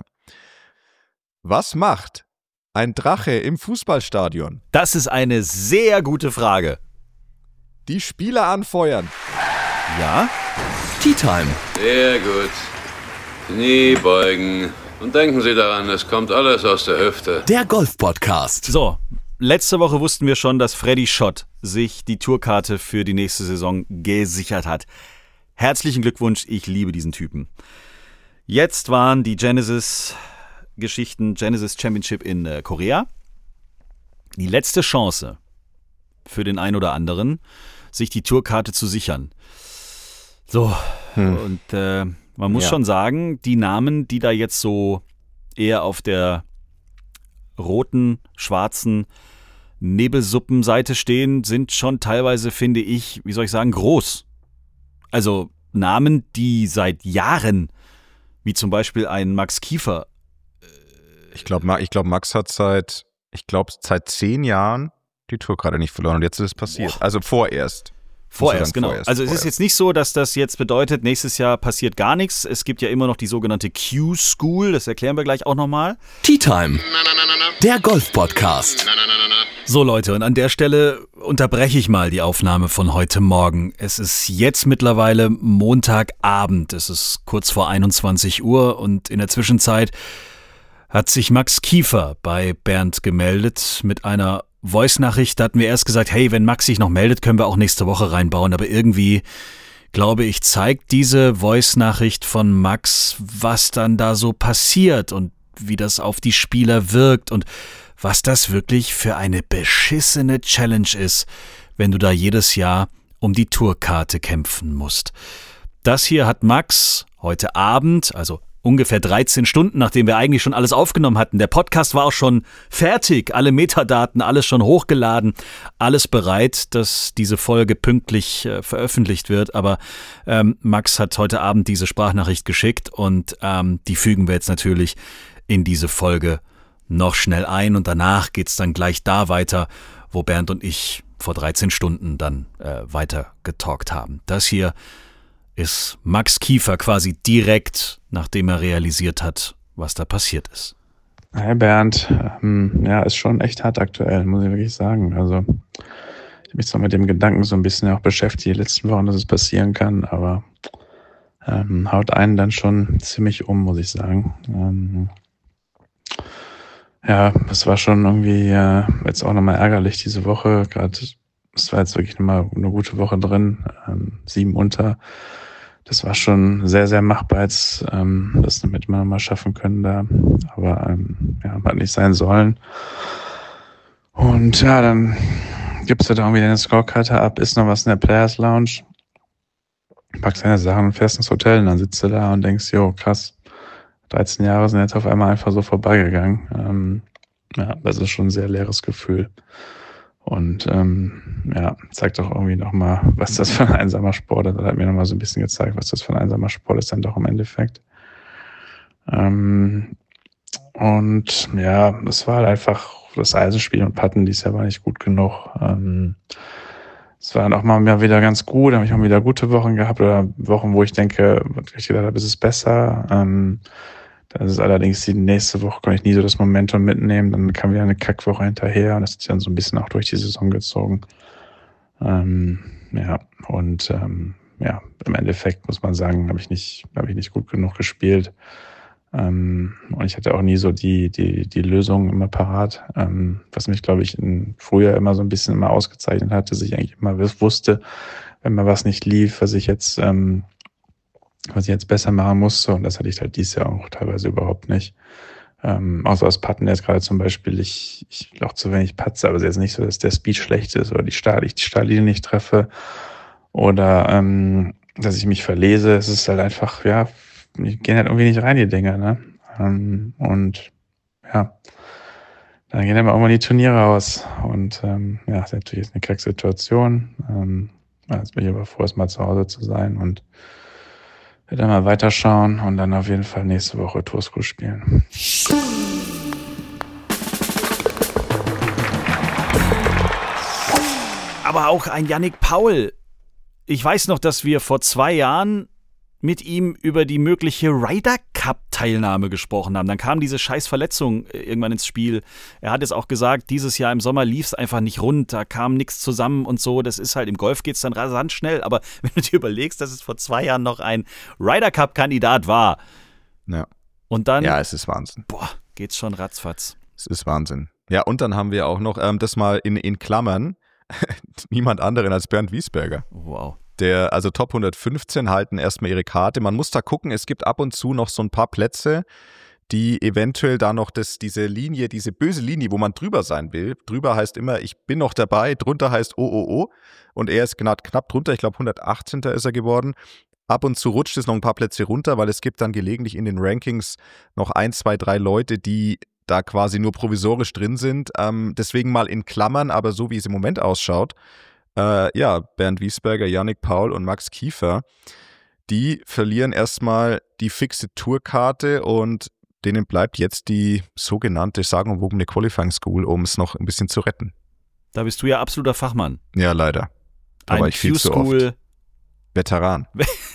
Was macht ein Drache im Fußballstadion? Das ist eine sehr gute Frage. Die Spieler anfeuern. Ja? Tea Time. Sehr gut. Knie beugen. Und denken Sie daran, es kommt alles aus der Hüfte. Der Golf-Podcast. So, letzte Woche wussten wir schon, dass Freddy Schott sich die Tourkarte für die nächste Saison gesichert hat. Herzlichen Glückwunsch, ich liebe diesen Typen. Jetzt waren die Genesis Championship in Korea. Die letzte Chance für den einen oder anderen, sich die Tourkarte zu sichern. So, und man muss schon sagen, die Namen, die da jetzt so eher auf der roten, schwarzen Nebelsuppenseite stehen, sind schon teilweise, finde ich, wie soll ich sagen, groß. Also Namen, die seit Jahren, wie zum Beispiel ein Max Kiefer. Ich glaube, Max hat seit 10 Jahren die Tourkarte nicht verloren und jetzt ist es passiert. Also vorerst. Genau. Also es ist jetzt nicht so, dass das jetzt bedeutet, nächstes Jahr passiert gar nichts. Es gibt ja immer noch die sogenannte Q-School, das erklären wir gleich auch nochmal. Tea Time. Der Golf-Podcast. So Leute, und an der Stelle unterbreche ich mal die Aufnahme von heute Morgen. Es ist jetzt mittlerweile Montagabend, es ist kurz vor 21 Uhr und in der Zwischenzeit hat sich Max Kiefer bei Bernd gemeldet mit einer Voice-Nachricht. Da hatten wir erst gesagt, hey, wenn Max sich noch meldet, können wir auch nächste Woche reinbauen, aber irgendwie, glaube ich, zeigt diese Voice-Nachricht von Max, was dann da so passiert und wie das auf die Spieler wirkt und was das wirklich für eine beschissene Challenge ist, wenn du da jedes Jahr um die Tourkarte kämpfen musst. Das hier hat Max heute Abend, also ungefähr 13 Stunden, nachdem wir eigentlich schon alles aufgenommen hatten. Der Podcast war auch schon fertig, alle Metadaten, alles schon hochgeladen, alles bereit, dass diese Folge pünktlich veröffentlicht wird. Aber Max hat heute Abend diese Sprachnachricht geschickt und die fügen wir jetzt natürlich in diese Folge noch schnell ein und danach geht's dann gleich da weiter, wo Bernd und ich vor 13 Stunden dann weiter getalkt haben. Das hier ist Max Kiefer quasi direkt, nachdem er realisiert hat, was da passiert ist. Hi Bernd, ist schon echt hart aktuell, muss ich wirklich sagen. Also ich habe mich zwar mit dem Gedanken so ein bisschen auch beschäftigt die letzten Wochen, dass es passieren kann, aber haut einen dann schon ziemlich muss ich sagen. Das war schon irgendwie jetzt auch nochmal ärgerlich diese Woche. Gerade, es war jetzt wirklich nochmal eine gute Woche drin, 7 unter. Das war schon sehr, sehr machbar jetzt, das damit wir nochmal schaffen können da. Aber hat nicht sein sollen. Und ja, dann gibst du da irgendwie deine Scorekarte ab, isst noch was in der Players Lounge, packst deine Sachen und fährst ins Hotel und dann sitzt du da und denkst, jo, krass, 13 Jahre sind jetzt auf einmal einfach so vorbeigegangen. Das ist schon ein sehr leeres Gefühl. Und zeigt doch irgendwie nochmal, was das für ein einsamer Sport ist. Das hat mir nochmal so ein bisschen gezeigt, was das für ein einsamer Sport ist dann doch im Endeffekt. Das war halt einfach das Eisenspiel und Putten dieses Jahr war nicht gut genug. Es waren auch mal wieder ganz gut, da habe ich auch wieder gute Wochen gehabt oder Wochen, wo ich denke, ich gedacht habe, es ist besser. Das ist allerdings die nächste Woche, kann ich nie so das Momentum mitnehmen. Dann kam wieder eine Kackwoche hinterher und das ist dann so ein bisschen auch durch die Saison gezogen. Ja, und ja, im Endeffekt muss man sagen, habe ich nicht gut genug gespielt. Und ich hatte auch nie so die Lösung immer parat, was mich, glaube ich, früher immer so ein bisschen immer ausgezeichnet hat, dass ich eigentlich immer wusste, wenn mal was nicht lief, was ich jetzt besser machen musste. Und das hatte ich halt dieses Jahr auch teilweise überhaupt nicht. Außer aus Putten jetzt gerade zum Beispiel, ich auch zu wenig patze, aber es ist jetzt nicht so, dass der Speed schlecht ist oder ich die Startlinie nicht treffe oder dass ich mich verlese. Es ist halt einfach, ja, die gehen halt irgendwie nicht rein, die Dinger, ne? Und ja, dann gehen aber irgendwann die Turniere aus. Und ja, das ist natürlich jetzt eine Kacksituation. Jetzt bin ich aber froh, erstmal zu Hause zu sein und werde dann mal weiterschauen und dann auf jeden Fall nächste Woche Tour School spielen. Aber auch ein Yannick Paul. Ich weiß noch, dass wir vor 2 Jahren mit ihm über die mögliche Ryder Cup-Teilnahme gesprochen haben. Dann kam diese scheiß Verletzung irgendwann ins Spiel. Er hat jetzt auch gesagt, dieses Jahr im Sommer lief es einfach nicht rund, da kam nichts zusammen und so. Das ist halt, im Golf geht es dann rasant schnell. Aber wenn du dir überlegst, dass es vor 2 Jahren noch ein Ryder Cup-Kandidat war. Ja. Und dann. Ja, es ist Wahnsinn. Boah, geht's schon ratzfatz. Es ist Wahnsinn. Ja, und dann haben wir auch noch das mal in Klammern niemand anderen als Bernd Wiesberger. Wow. Also Top 115 halten erstmal ihre Karte. Man muss da gucken, es gibt ab und zu noch so ein paar Plätze, die eventuell da noch diese Linie, diese böse Linie, wo man drüber sein will. Drüber heißt immer, ich bin noch dabei, drunter heißt oh. Und er ist knapp drunter, ich glaube 118. ist er geworden. Ab und zu rutscht es noch ein paar Plätze runter, weil es gibt dann gelegentlich in den Rankings noch 1, 2, 3 Leute, die da quasi nur provisorisch drin sind. Deswegen mal in Klammern, aber so wie es im Moment ausschaut, ja, Bernd Wiesberger, Yannick Paul und Max Kiefer, die verlieren erstmal die fixe Tourkarte und denen bleibt jetzt die sogenannte sagenumwogene Qualifying School, um es noch ein bisschen zu retten. Da bist du ja absoluter Fachmann. Ja, leider. Da war ich viel zu oft. Veteran.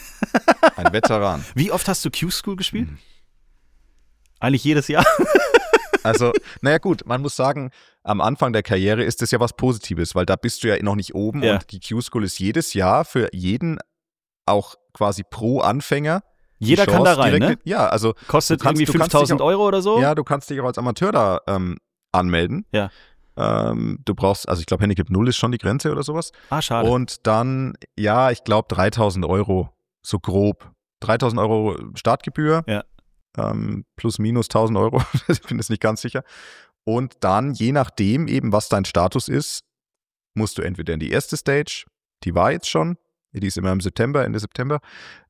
Ein Veteran. Wie oft hast du Q-School gespielt? Eigentlich jedes Jahr. Also, naja gut, man muss sagen, am Anfang der Karriere ist das ja was Positives, weil da bist du ja noch nicht oben und die Q-School ist jedes Jahr für jeden auch quasi pro Anfänger. Jeder kann da rein, ne? Ja, also kostet irgendwie 5.000 Euro oder so? Ja, du kannst dich auch als Amateur da anmelden. Ja. Du brauchst, also ich glaube Handicap 0 ist schon die Grenze oder sowas. Ah, schade. Und dann, ja, ich glaube 3.000 Euro, so grob. 3.000 Euro Startgebühr. Ja. Plus minus 1.000 Euro, ich bin jetzt nicht ganz sicher. Und dann, je nachdem eben, was dein Status ist, musst du entweder in die erste Stage, die war jetzt schon, die ist immer im September, Ende September,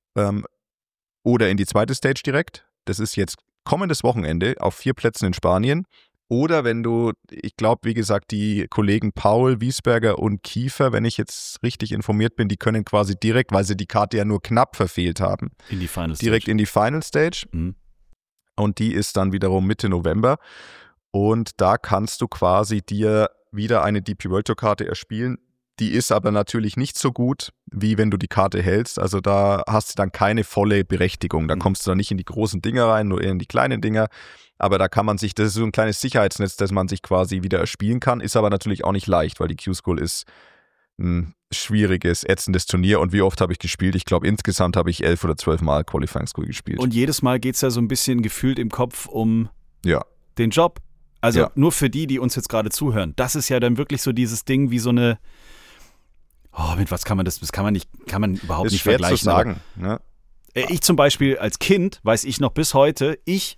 oder in die zweite Stage direkt. Das ist jetzt kommendes Wochenende auf 4 Plätzen in Spanien. Oder wenn du, ich glaube, wie gesagt, die Kollegen Paul, Wiesberger und Kiefer, wenn ich jetzt richtig informiert bin, die können quasi direkt, weil sie die Karte ja nur knapp verfehlt haben, in die Final Stage. Direkt in die Final Stage. Mhm. Und die ist dann wiederum Mitte November. Und da kannst du quasi dir wieder eine DP World Tour Karte erspielen. Die ist aber natürlich nicht so gut, wie wenn du die Karte hältst. Also da hast du dann keine volle Berechtigung. Da kommst du dann nicht in die großen Dinger rein, nur eher in die kleinen Dinger. Aber da kann man sich, das ist so ein kleines Sicherheitsnetz, das man sich quasi wieder erspielen kann. Ist aber natürlich auch nicht leicht, weil die Q-School ist ein schwieriges, ätzendes Turnier. Und wie oft habe ich gespielt? Ich glaube, insgesamt habe ich 11 oder 12 Mal Qualifying School gespielt. Und jedes Mal geht es ja so ein bisschen gefühlt im Kopf um den Job. Also nur für die uns jetzt gerade zuhören. Das ist ja dann wirklich so dieses Ding wie so eine, mit was kann man das kann man überhaupt nicht vergleichen. Ist schwer zu sagen, ne? Ich zum Beispiel als Kind, weiß ich noch bis heute, ich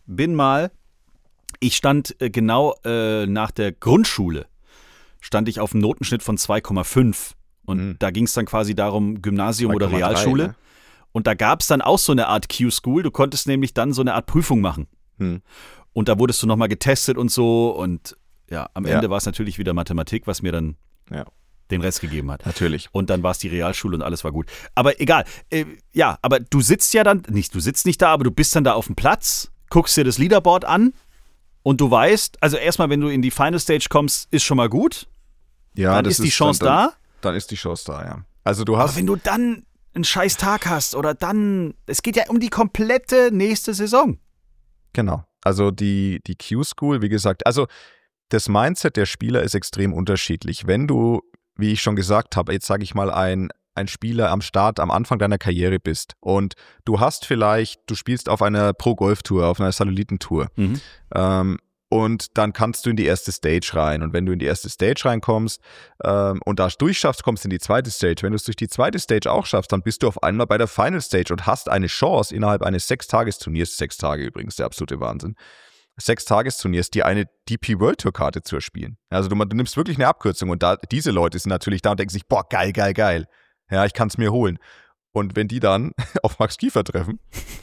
stand genau nach der Grundschule, stand ich auf einem Notenschnitt von 2,5 und da ging es dann quasi darum, Gymnasium oder Realschule. Ne? Und da gab es dann auch so eine Art Q-School, du konntest nämlich dann so eine Art Prüfung machen. Und da wurdest du nochmal getestet und so und am Ende war es natürlich wieder Mathematik, was mir dann den Rest gegeben hat. Natürlich. Und dann war es die Realschule und alles war gut. Aber egal. Aber du sitzt ja dann, du sitzt nicht da, aber du bist dann da auf dem Platz, guckst dir das Leaderboard an und du weißt, also erstmal, wenn du in die Final Stage kommst, ist schon mal gut. Ja, dann ist die Chance da. Dann ist die Chance da, ja. Also du hast. Aber wenn du dann einen scheiß Tag hast oder dann, es geht ja um die komplette nächste Saison. Genau. Also die Q-School, wie gesagt, also das Mindset der Spieler ist extrem unterschiedlich. Wenn du wie ich schon gesagt habe, jetzt sage ich mal ein Spieler am Start, am Anfang deiner Karriere bist und du spielst auf einer Pro-Golf-Tour, auf einer Satellitentour und dann kannst du in die erste Stage rein und wenn du in die erste Stage reinkommst und da durchschaffst, kommst du in die zweite Stage. Wenn du es durch die zweite Stage auch schaffst, dann bist du auf einmal bei der Final Stage und hast eine Chance innerhalb eines 6-Tages-Turniers, 6 Tage übrigens, der absolute Wahnsinn, 6-Tages-Turniers, die eine DP World Tour Karte zu erspielen. Also du nimmst wirklich eine Abkürzung und diese Leute sind natürlich da und denken sich, boah, geil, geil, geil. Ja, ich kann es mir holen. Und wenn die dann auf Max Kiefer treffen,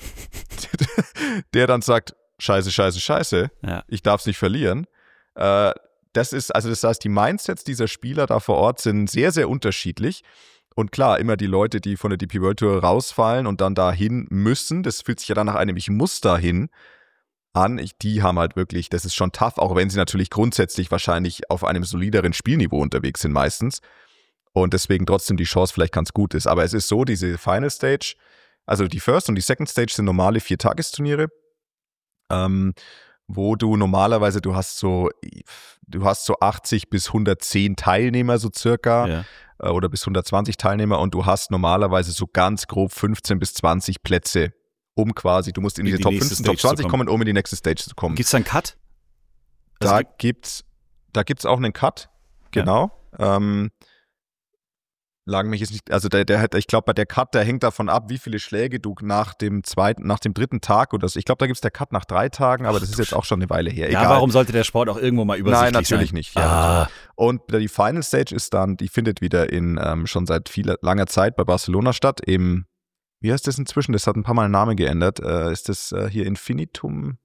der dann sagt, scheiße, scheiße, scheiße, ich darf es nicht verlieren. Das heißt, die Mindsets dieser Spieler da vor Ort sind sehr, sehr unterschiedlich. Und klar, immer die Leute, die von der DP World Tour rausfallen und dann dahin müssen, das fühlt sich ja dann nach einem Ich muss dahin an, die haben halt wirklich, das ist schon tough, auch wenn sie natürlich grundsätzlich wahrscheinlich auf einem solideren Spielniveau unterwegs sind meistens und deswegen trotzdem die Chance vielleicht ganz gut ist. Aber es ist so, diese Final Stage, also die First und die Second Stage sind normale 4-Tagesturniere, wo du normalerweise, du hast so 80 bis 110 Teilnehmer so circa oder bis 120 Teilnehmer und du hast normalerweise so ganz grob 15 bis 20 Plätze, um quasi, du musst in diese Top 15, Top 20 kommen, um in die nächste Stage zu kommen. Gibt es da einen Cut? Da gibt's auch einen Cut, genau. Lagen mich jetzt nicht, also ich glaube, der Cut, der hängt davon ab, wie viele Schläge du nach dem dritten Tag oder so. Ich glaube, da gibt es der Cut nach 3 Tagen, aber das ist jetzt auch schon eine Weile her. Ja, egal. Warum sollte der Sport auch irgendwo mal übersichtlich sein? Nein, natürlich nicht. Ja. Und die Final Stage ist dann, die findet wieder schon seit langer Zeit bei Barcelona statt, wie heißt das inzwischen? Das hat ein paar Mal den Namen geändert. Ist das hier Infinitum?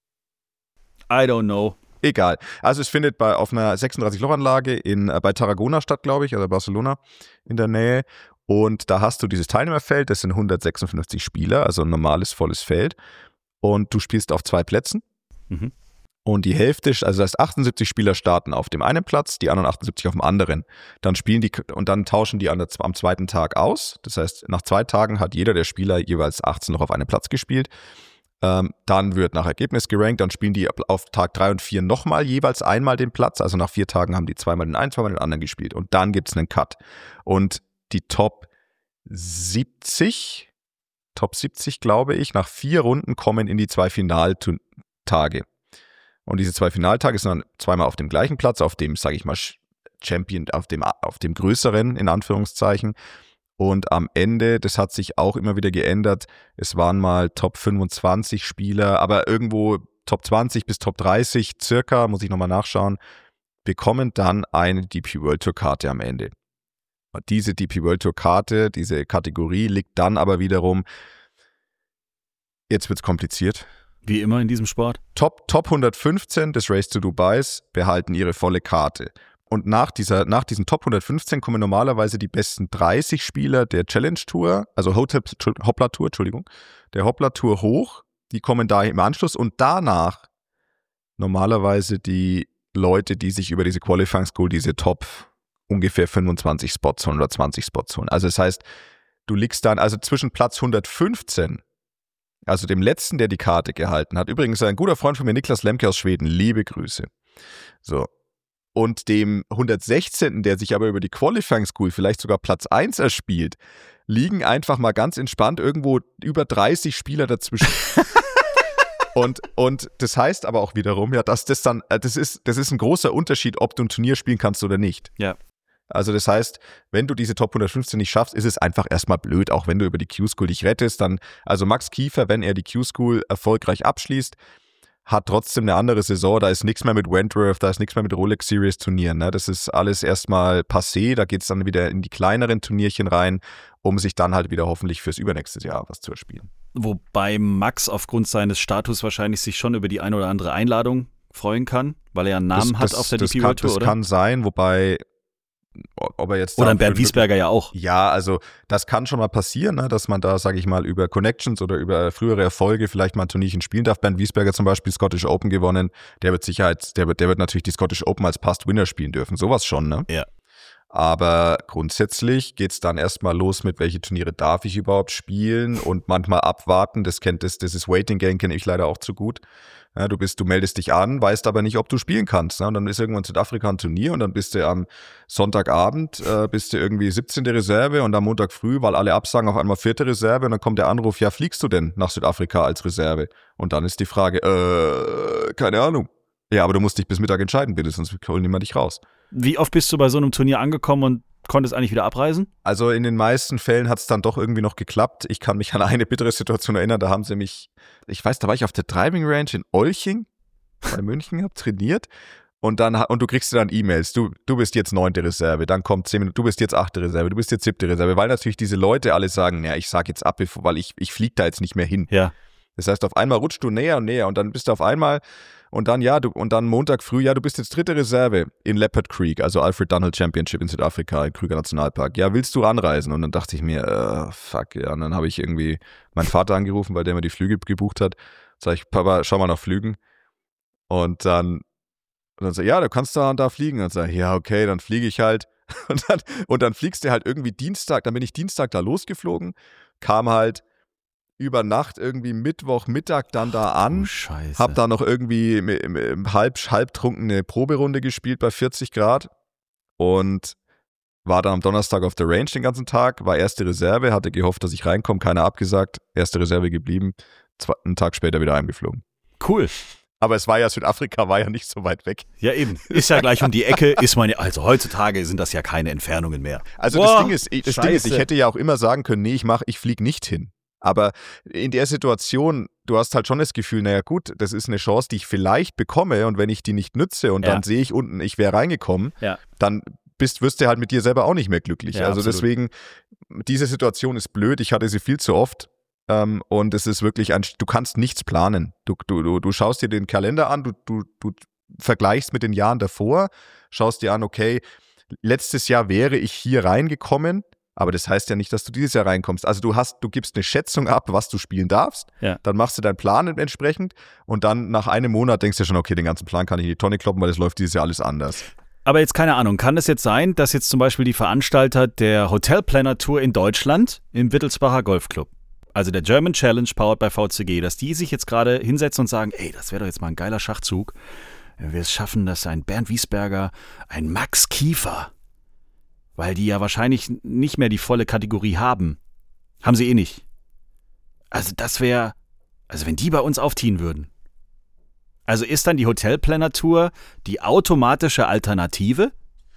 I don't know. Egal. Also es findet auf einer 36-Loch-Anlage bei Tarragona statt, glaube ich, also Barcelona in der Nähe. Und da hast du dieses Teilnehmerfeld, das sind 156 Spieler, also ein normales, volles Feld. Und du spielst auf 2 Plätzen. Mhm. Und die Hälfte, also das heißt 78 Spieler starten auf dem einen Platz, die anderen 78 auf dem anderen. Dann spielen die und dann tauschen die am zweiten Tag aus. Das heißt, nach 2 Tagen hat jeder der Spieler jeweils 18 noch auf einem Platz gespielt. Dann wird nach Ergebnis gerankt, dann spielen die auf Tag 3 und 4 nochmal jeweils einmal den Platz. Also nach 4 Tagen haben die zweimal den einen, zweimal den anderen gespielt. Und dann gibt es einen Cut. Und die Top 70, glaube ich, nach 4 Runden kommen in die 2 Finaltage. Und diese 2 Finaltage sind dann zweimal auf dem gleichen Platz, auf dem, sage ich mal, Champion, auf dem größeren, in Anführungszeichen. Und am Ende, das hat sich auch immer wieder geändert, es waren mal Top 25 Spieler, aber irgendwo Top 20 bis Top 30 circa, muss ich nochmal nachschauen, bekommen dann eine DP World Tour Karte am Ende. Und diese DP World Tour Karte, diese Kategorie liegt dann aber wiederum, jetzt wird's kompliziert. Wie immer in diesem Sport. Top 115 des Race to Dubais behalten ihre volle Karte. Und nach diesen Top 115 kommen normalerweise die besten 30 Spieler der Challenge Tour, also Hoppla Tour, der Hoppla Tour hoch. Die kommen da im Anschluss und danach normalerweise die Leute, die sich über diese Qualifying School, diese Top ungefähr 25 Spots holen oder 20 Spots holen. Also das heißt, du liegst dann also zwischen Platz 115, also dem letzten, der die Karte gehalten hat. Übrigens ein guter Freund von mir, Niklas Lemke aus Schweden, liebe Grüße. So. Und dem 116., der sich aber über die Qualifying School vielleicht sogar Platz 1 erspielt, liegen einfach mal ganz entspannt irgendwo über 30 Spieler dazwischen. und das heißt aber auch wiederum, ja, dass das ist ein großer Unterschied, ob du ein Turnier spielen kannst oder nicht. Ja. Also das heißt, wenn du diese Top 115 nicht schaffst, ist es einfach erstmal blöd, auch wenn du über die Q-School dich rettest. Also Max Kiefer, wenn er die Q-School erfolgreich abschließt, hat trotzdem eine andere Saison, da ist nichts mehr mit Wentworth, da ist nichts mehr mit Rolex Series Turnieren, ne? Das ist alles erstmal passé, da geht es dann wieder in die kleineren Turnierchen rein, um sich dann halt wieder hoffentlich fürs übernächste Jahr was zu erspielen. Wobei Max aufgrund seines Status wahrscheinlich sich schon über die ein oder andere Einladung freuen kann, weil er einen Namen hat auf der DP World Tour, oder? Das kann sein, wobei ob er jetzt oder Bernd Wiesberger ja auch. Ja, also das kann schon mal passieren, ne, dass man da, sage ich mal, über Connections oder über frühere Erfolge vielleicht mal ein Turnierchen spielen darf. Bernd Wiesberger zum Beispiel Scottish Open gewonnen, der wird natürlich die Scottish Open als Past Winner spielen dürfen. Sowas schon, ne? Ja. Aber grundsätzlich geht es dann erstmal los mit, welche Turniere darf ich überhaupt spielen und manchmal abwarten. Das ist Waiting Game, kenne ich leider auch zu gut. Ja, du meldest dich an, weißt aber nicht, ob du spielen kannst. Ne? Und dann ist irgendwann Südafrika ein Turnier und dann bist du am Sonntagabend bist du irgendwie 17. Reserve und am Montag früh, weil alle absagen, auf einmal 4. Reserve und dann kommt der Anruf, ja, fliegst du denn nach Südafrika als Reserve? Und dann ist die Frage, keine Ahnung. Ja, aber du musst dich bis Mittag entscheiden, bitte, sonst holen die mal dich raus. Wie oft bist du bei so einem Turnier angekommen und konntest eigentlich wieder abreisen? Also in den meisten Fällen hat es dann doch irgendwie noch geklappt. Ich kann mich an eine bittere Situation erinnern, da haben sie mich, ich weiß, da war ich auf der Driving Range in Olching bei München, hab trainiert und du kriegst dann E-Mails, du bist jetzt 9. Reserve, dann kommt 10 Minuten, du bist jetzt 8. Reserve, du bist jetzt 7. Reserve, weil natürlich diese Leute alle sagen, ja, ich sag jetzt ab, weil ich fliege da jetzt nicht mehr hin. Ja. Das heißt, auf einmal rutschst du näher und näher und dann bist du auf einmal und dann Montag früh, ja, du bist jetzt 3. Reserve in Leopard Creek, also Alfred Dunhill Championship in Südafrika, im Krüger Nationalpark. Ja, willst du anreisen? Und dann dachte ich mir, fuck, ja. Und dann habe ich irgendwie meinen Vater angerufen, weil der mir die Flüge gebucht hat. Sag ich, Papa, schau mal nach Flügen. Und dann sag ich, ja, du kannst da und da fliegen. Und dann sag ich, ja, okay, dann fliege ich halt. Und dann fliegst du halt irgendwie Dienstag, dann bin ich Dienstag da losgeflogen, kam halt über Nacht irgendwie Mittwochmittag dann da an, hab da noch irgendwie halbtrunken eine Proberunde gespielt bei 40 Grad und war dann am Donnerstag auf der Range den ganzen Tag, war 1. Reserve, hatte gehofft, dass ich reinkomme, keiner abgesagt, 1. Reserve geblieben, einen Tag später wieder heimgeflogen. Cool. Aber Südafrika war ja nicht so weit weg. Ja eben, ist ja gleich um die Ecke, also heutzutage sind das ja keine Entfernungen mehr. Also das Ding ist, ich hätte ja auch immer sagen können, nee, ich fliege nicht hin. Aber in der Situation, du hast halt schon das Gefühl, naja gut, das ist eine Chance, die ich vielleicht bekomme und wenn ich die nicht nütze und dann sehe ich unten, ich wäre reingekommen, dann wirst du halt mit dir selber auch nicht mehr glücklich. Ja, also absolut. Deswegen, diese Situation ist blöd, ich hatte sie viel zu oft und es ist wirklich, du kannst nichts planen. Du schaust dir den Kalender an, du vergleichst mit den Jahren davor, schaust dir an, okay, letztes Jahr wäre ich hier reingekommen, aber das heißt ja nicht, dass du dieses Jahr reinkommst. Also du gibst eine Schätzung ab, was du spielen darfst, dann machst du deinen Plan entsprechend und dann nach einem Monat denkst du schon, okay, den ganzen Plan kann ich in die Tonne kloppen, weil das läuft dieses Jahr alles anders. Aber jetzt keine Ahnung, kann es jetzt sein, dass jetzt zum Beispiel die Veranstalter der Hotelplanner Tour in Deutschland im Wittelsbacher Golfclub, also der German Challenge powered by VCG, dass die sich jetzt gerade hinsetzen und sagen, ey, das wäre doch jetzt mal ein geiler Schachzug, wenn wir es schaffen, dass ein Bernd Wiesberger, ein Max Kiefer, weil die ja wahrscheinlich nicht mehr die volle Kategorie haben. Haben sie eh nicht. Also wenn die bei uns aufziehen würden. Also ist dann die Hotelplanner-Tour die automatische Alternative?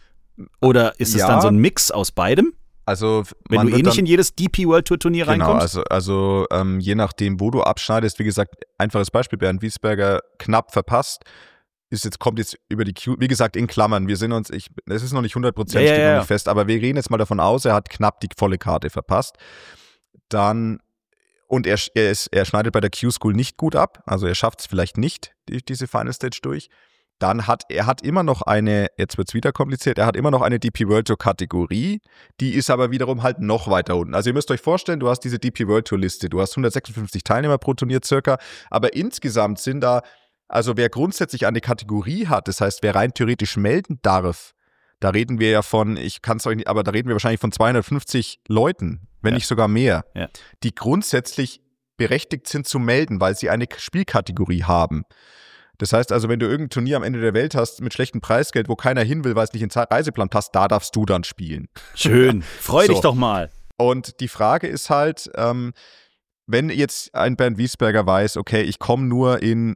Oder ist es dann so ein Mix aus beidem? Also wenn du nicht in jedes DP World Tour Turnier reinkommst? Genau, also je nachdem, wo du abschneidest, wie gesagt, einfaches Beispiel, Bernd Wiesberger knapp verpasst, kommt jetzt über die Q, wie gesagt, in Klammern, es ist noch nicht 100%, steht noch nicht fest, aber wir reden jetzt mal davon aus, er hat knapp die volle Karte verpasst. Und er schneidet bei der Q-School nicht gut ab, also er schafft es vielleicht nicht, diese Final Stage durch. Dann hat immer noch jetzt wird es wieder kompliziert, er hat immer noch eine DP World Tour Kategorie, die ist aber wiederum halt noch weiter unten. Also ihr müsst euch vorstellen, du hast diese DP World Tour Liste, du hast 156 Teilnehmer pro Turnier circa, aber insgesamt sind da, also wer grundsätzlich eine Kategorie hat, das heißt, wer rein theoretisch melden darf, da reden wir ja von, ich kann es euch nicht, aber da reden wir wahrscheinlich von 250 Leuten, wenn nicht sogar mehr, die grundsätzlich berechtigt sind zu melden, weil sie eine Spielkategorie haben. Das heißt also, wenn du irgendein Turnier am Ende der Welt hast mit schlechtem Preisgeld, wo keiner hin will, weil es nicht in Reiseplan passt, da darfst du dann spielen. Schön, freu dich doch mal. Und die Frage ist halt, wenn jetzt ein Bernd Wiesberger weiß, okay, ich kann nur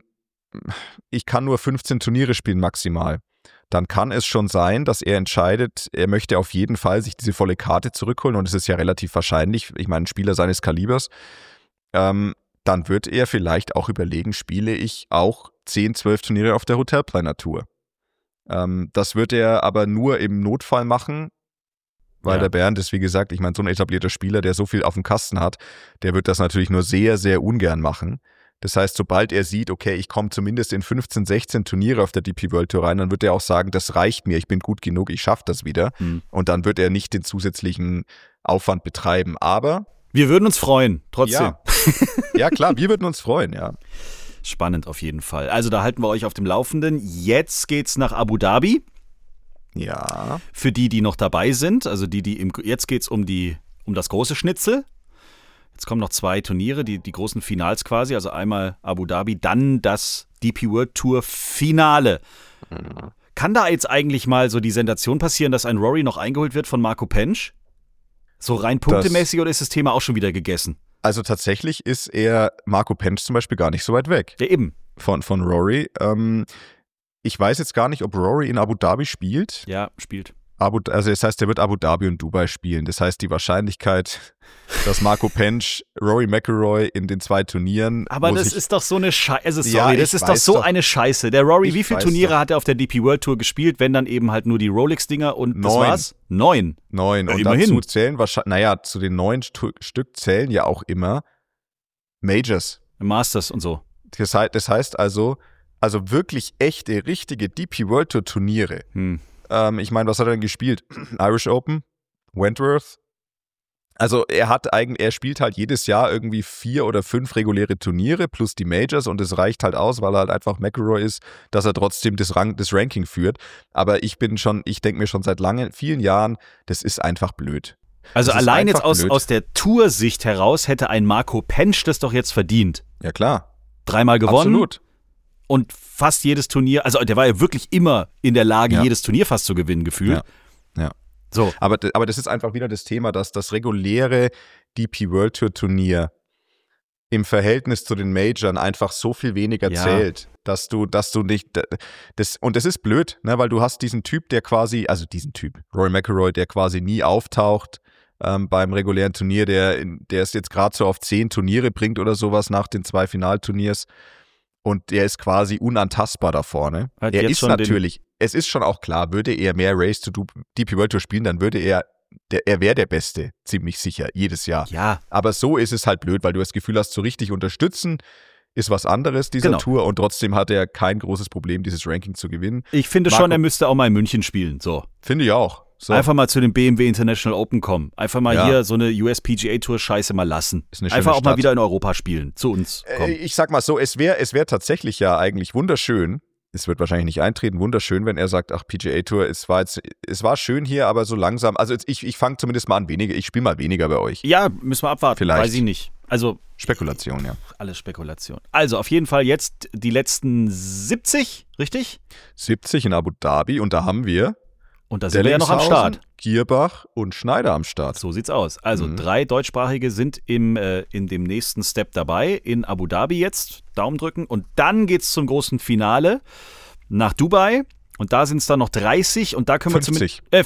15 Turniere spielen maximal, dann kann es schon sein, dass er entscheidet, er möchte auf jeden Fall sich diese volle Karte zurückholen und es ist ja relativ wahrscheinlich, ich meine, ein Spieler seines Kalibers, dann wird er vielleicht auch überlegen, spiele ich auch 10, 12 Turniere auf der Hotelplanner Tour. Das wird er aber nur im Notfall machen, weil der Bernd ist, wie gesagt, ich meine, so ein etablierter Spieler, der so viel auf dem Kasten hat, der wird das natürlich nur sehr, sehr ungern machen. Das heißt, sobald er sieht, okay, ich komme zumindest in 15, 16 Turniere auf der DP World Tour rein, dann wird er auch sagen, das reicht mir, ich bin gut genug, ich schaffe das wieder. Und dann wird er nicht den zusätzlichen Aufwand betreiben. Aber wir würden uns freuen, trotzdem. Ja, klar, wir würden uns freuen, ja. Spannend auf jeden Fall. Also da halten wir euch auf dem Laufenden. Jetzt geht's nach Abu Dhabi. Ja. Für die noch dabei sind, also jetzt geht es um das große Schnitzel. Jetzt kommen noch 2 Turniere, die großen Finals quasi, also einmal Abu Dhabi, dann das DP World Tour Finale. Mhm. Kann da jetzt eigentlich mal so die Sensation passieren, dass ein Rory noch eingeholt wird von Marco Pensch? So rein punktemäßig oder ist das Thema auch schon wieder gegessen? Also tatsächlich ist Marco Pensch zum Beispiel gar nicht so weit weg. Ja, eben. Von Rory. Ich weiß jetzt gar nicht, ob Rory in Abu Dhabi spielt. Ja, spielt. Also das heißt, er wird Abu Dhabi und Dubai spielen. Das heißt, die Wahrscheinlichkeit, dass Marco Pensch, Rory McIlroy in den 2 Turnieren. Aber das ist doch so eine Scheiße. Also sorry, das ist doch so eine Scheiße. Der Rory, wie viele Turniere hat er auf der DP World Tour gespielt, wenn dann eben halt nur die Rolex-Dinger und 9. Das war's? 9. 9. Und dazu zählen wahrscheinlich, zu den 9 Stück zählen ja auch immer Majors. Masters und so. Das heißt also wirklich echte, richtige DP World Tour Turniere. Ich meine, was hat er denn gespielt? Irish Open, Wentworth. Also er spielt halt jedes Jahr irgendwie 4 oder 5 reguläre Turniere plus die Majors und es reicht halt aus, weil er halt einfach McIlroy ist, dass er trotzdem das Ranking führt. Aber ich denke mir schon seit vielen Jahren, das ist einfach blöd. Also allein jetzt aus der Tour-Sicht heraus hätte ein Marco Pensch das doch jetzt verdient. Ja klar. 3-mal gewonnen. Absolut. Und fast jedes Turnier, also der war ja wirklich immer in der Lage, jedes Turnier fast zu gewinnen, gefühlt. Ja. So. Aber das ist einfach wieder das Thema, dass das reguläre DP World Tour Turnier im Verhältnis zu den Majoren einfach so viel weniger zählt, dass du nicht, und das ist blöd, ne, weil du hast diesen Typ, Rory McIlroy, der quasi nie auftaucht beim regulären Turnier, der es jetzt gerade so auf 10 Turniere bringt oder sowas nach den 2 Finalturniers. Und der ist quasi unantastbar da vorne. Es ist schon auch klar, würde er mehr Race to DP World Tour spielen, dann würde er wäre der Beste, ziemlich sicher, jedes Jahr. Ja. Aber so ist es halt blöd, weil du das Gefühl hast, so richtig unterstützen ist was anderes, dieser Tour. Und trotzdem hat er kein großes Problem, dieses Ranking zu gewinnen. Ich finde schon, er müsste auch mal in München spielen. So. Finde ich auch. So. Einfach mal zu den BMW International Open kommen. Einfach mal hier so eine USPGA-Tour-Scheiße mal lassen. Einfach auch mal wieder in Europa spielen. Zu uns kommen. Ich sag mal so, es wär tatsächlich ja eigentlich wunderschön. Es wird wahrscheinlich nicht eintreten, wunderschön, wenn er sagt, ach, PGA-Tour, es war schön hier, aber so langsam. Also ich fange zumindest mal an, ich spiele mal weniger bei euch. Ja, müssen wir abwarten. Vielleicht. Weiß ich nicht. Also Spekulation, ja. Alles Spekulation. Also auf jeden Fall jetzt die letzten 70, richtig? 70 in Abu Dhabi und da haben wir und da sind wir ja noch am Start. Gierbach und Schneider am Start. So sieht's aus. Also 3 Deutschsprachige sind in dem nächsten Step dabei, in Abu Dhabi jetzt, Daumen drücken. Und dann geht's zum großen Finale nach Dubai. Und da sind es dann noch 30 und da können 50. wir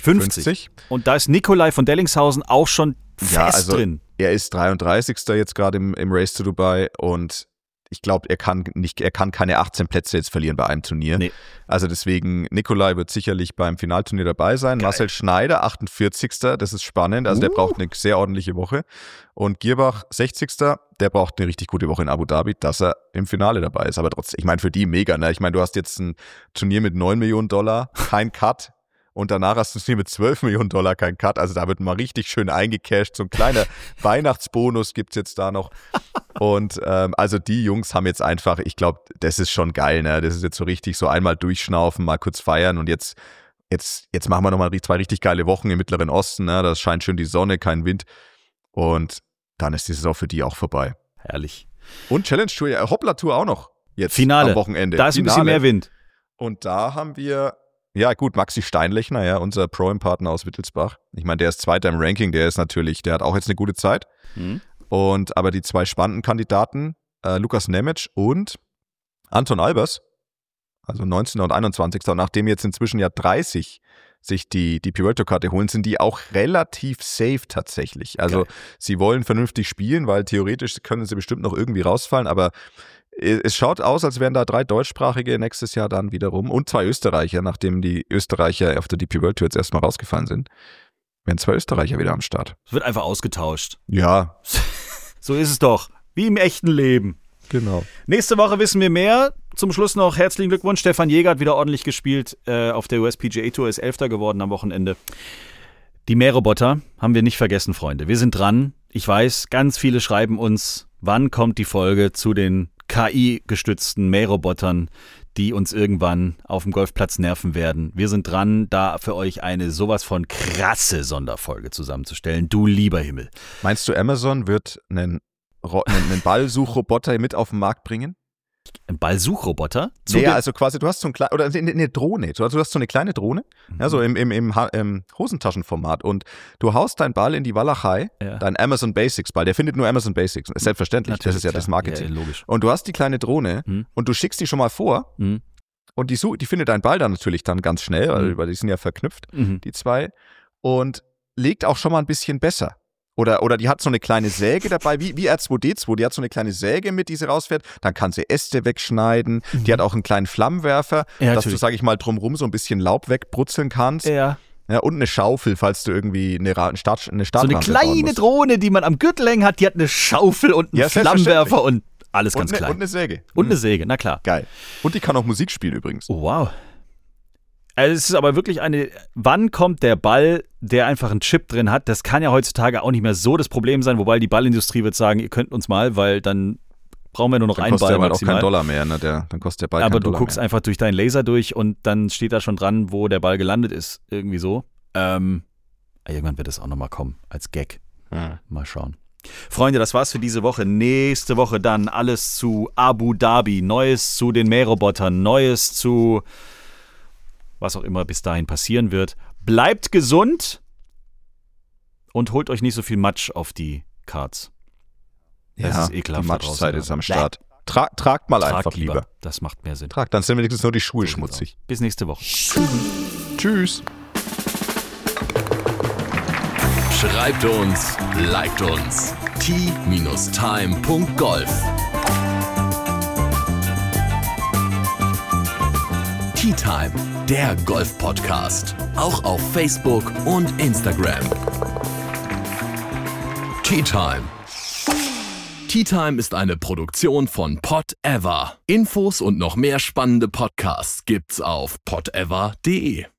50. Und da ist Nikolai von Dellingshausen auch schon fest drin. Er ist 33. jetzt gerade im Race to Dubai und ich glaube, er kann keine 18 Plätze jetzt verlieren bei einem Turnier. Nee. Also deswegen, Nikolai wird sicherlich beim Finalturnier dabei sein. Geil. Marcel Schneider, 48. Das ist spannend. Also der braucht eine sehr ordentliche Woche. Und Gierbach, 60. Der braucht eine richtig gute Woche in Abu Dhabi, dass er im Finale dabei ist. Aber trotzdem, ich meine, für die mega, ne? Ich meine, du hast jetzt ein Turnier mit $9 Millionen, kein Cut. Und danach hast du ein Turnier mit $12 Millionen, kein Cut. Also da wird mal richtig schön eingecasht. So ein kleiner Weihnachtsbonus gibt es jetzt da noch. Und also die Jungs haben jetzt einfach, ich glaube, das ist schon geil, ne? Das ist jetzt so richtig so einmal durchschnaufen, mal kurz feiern und jetzt machen wir nochmal 2 richtig geile Wochen im Mittleren Osten, ne? Da scheint schön die Sonne, kein Wind und dann ist die Saison für die auch vorbei. Herrlich. Und Challenge Tour, Hoppla Tour auch noch jetzt Finale. Am Wochenende. Da ist ein bisschen mehr Wind. Und da haben wir, ja gut, Maxi Steinlechner, ja, unser Pro-Am-Partner aus Wittelsbach. Ich meine, der ist Zweiter im Ranking, der hat auch jetzt eine gute Zeit. Aber die 2 spannenden Kandidaten, Lukas Nemec und Anton Albers, also 19. und 21. Und nachdem jetzt inzwischen ja 30 sich die World Tour Karte holen, sind die auch relativ safe tatsächlich. Also sie wollen vernünftig spielen, weil theoretisch können sie bestimmt noch irgendwie rausfallen, aber es schaut aus, als wären da 3 Deutschsprachige nächstes Jahr dann wiederum und 2 Österreicher, nachdem die Österreicher auf der DP World Tour jetzt erstmal rausgefallen sind. Wären 2 Österreicher wieder am Start. Es wird einfach ausgetauscht. Ja. So ist es doch. Wie im echten Leben. Genau. Nächste Woche wissen wir mehr. Zum Schluss noch herzlichen Glückwunsch. Stefan Jäger hat wieder ordentlich gespielt. Auf der USPGA Tour ist 11. geworden am Wochenende. Die Mähroboter haben wir nicht vergessen, Freunde. Wir sind dran. Ich weiß, ganz viele schreiben uns, wann kommt die Folge zu den KI-gestützten Mährobotern, die uns irgendwann auf dem Golfplatz nerven werden. Wir sind dran, da für euch eine sowas von krasse Sonderfolge zusammenzustellen. Du lieber Himmel. Meinst du, Amazon wird einen Ballsuchroboter mit auf den Markt bringen? Ein Ballsuchroboter? Ja, also quasi, du hast so eine Drohne. Du hast so eine kleine Drohne, ja, so im Hosentaschenformat. Und du haust deinen Ball in die Walachei, dein Amazon Basics Ball. Der findet nur Amazon Basics. Selbstverständlich, natürlich, das ist ja das Marketing. Ja, logisch. Und du hast die kleine Drohne und du schickst die schon mal vor und die findet deinen Ball dann natürlich dann ganz schnell, weil die sind ja verknüpft, die zwei. Und legt auch schon mal ein bisschen besser. Oder die hat so eine kleine Säge dabei, wie R2D2, die hat so eine kleine Säge mit, die sie rausfährt, dann kann sie Äste wegschneiden, die hat auch einen kleinen Flammenwerfer, dass du, sag ich mal, drumrum so ein bisschen Laub wegbrutzeln kannst. Ja, und eine Schaufel, falls du irgendwie eine Startrampe so eine kleine Drohne, die man am Gürtel hängen hat, die hat eine Schaufel und einen Flammenwerfer und alles ganz klein. Und eine Säge. Und eine Säge, na klar. Geil. Und die kann auch Musik spielen übrigens. Oh, wow. Also es ist aber wirklich wann kommt der Ball, der einfach einen Chip drin hat? Das kann ja heutzutage auch nicht mehr so das Problem sein, wobei die Ballindustrie wird sagen, ihr könnt uns mal, weil dann brauchen wir nur noch einen Ball maximal. Dann kostet auch keinen $1 mehr, ne? Dann kostet der Ball aber keinen du $1 guckst mehr. einfach durch deinen Laser durch und dann steht da schon dran, wo der Ball gelandet ist, irgendwie so. Irgendwann wird es auch nochmal kommen, als Gag. Mal schauen. Freunde, das war's für diese Woche. Nächste Woche dann alles zu Abu Dhabi, Neues zu den Mährobotern, Neues zu was auch immer bis dahin passieren wird. Bleibt gesund und holt euch nicht so viel Matsch auf die Cards. Das ist ekelhaft. Die Matschzeit ist am Start. Tragt mal einfach lieber. Das macht mehr Sinn. Dann sind wenigstens nur die Schuhe schmutzig. Bis nächste Woche. Tschüss. Schreibt uns, liked uns. t-time.golf. Tee Time, der Golf-Podcast. Auch auf Facebook und Instagram. Tee Time. Tee Time ist eine Produktion von Pod Ever. Infos und noch mehr spannende Podcasts gibt's auf podever.de.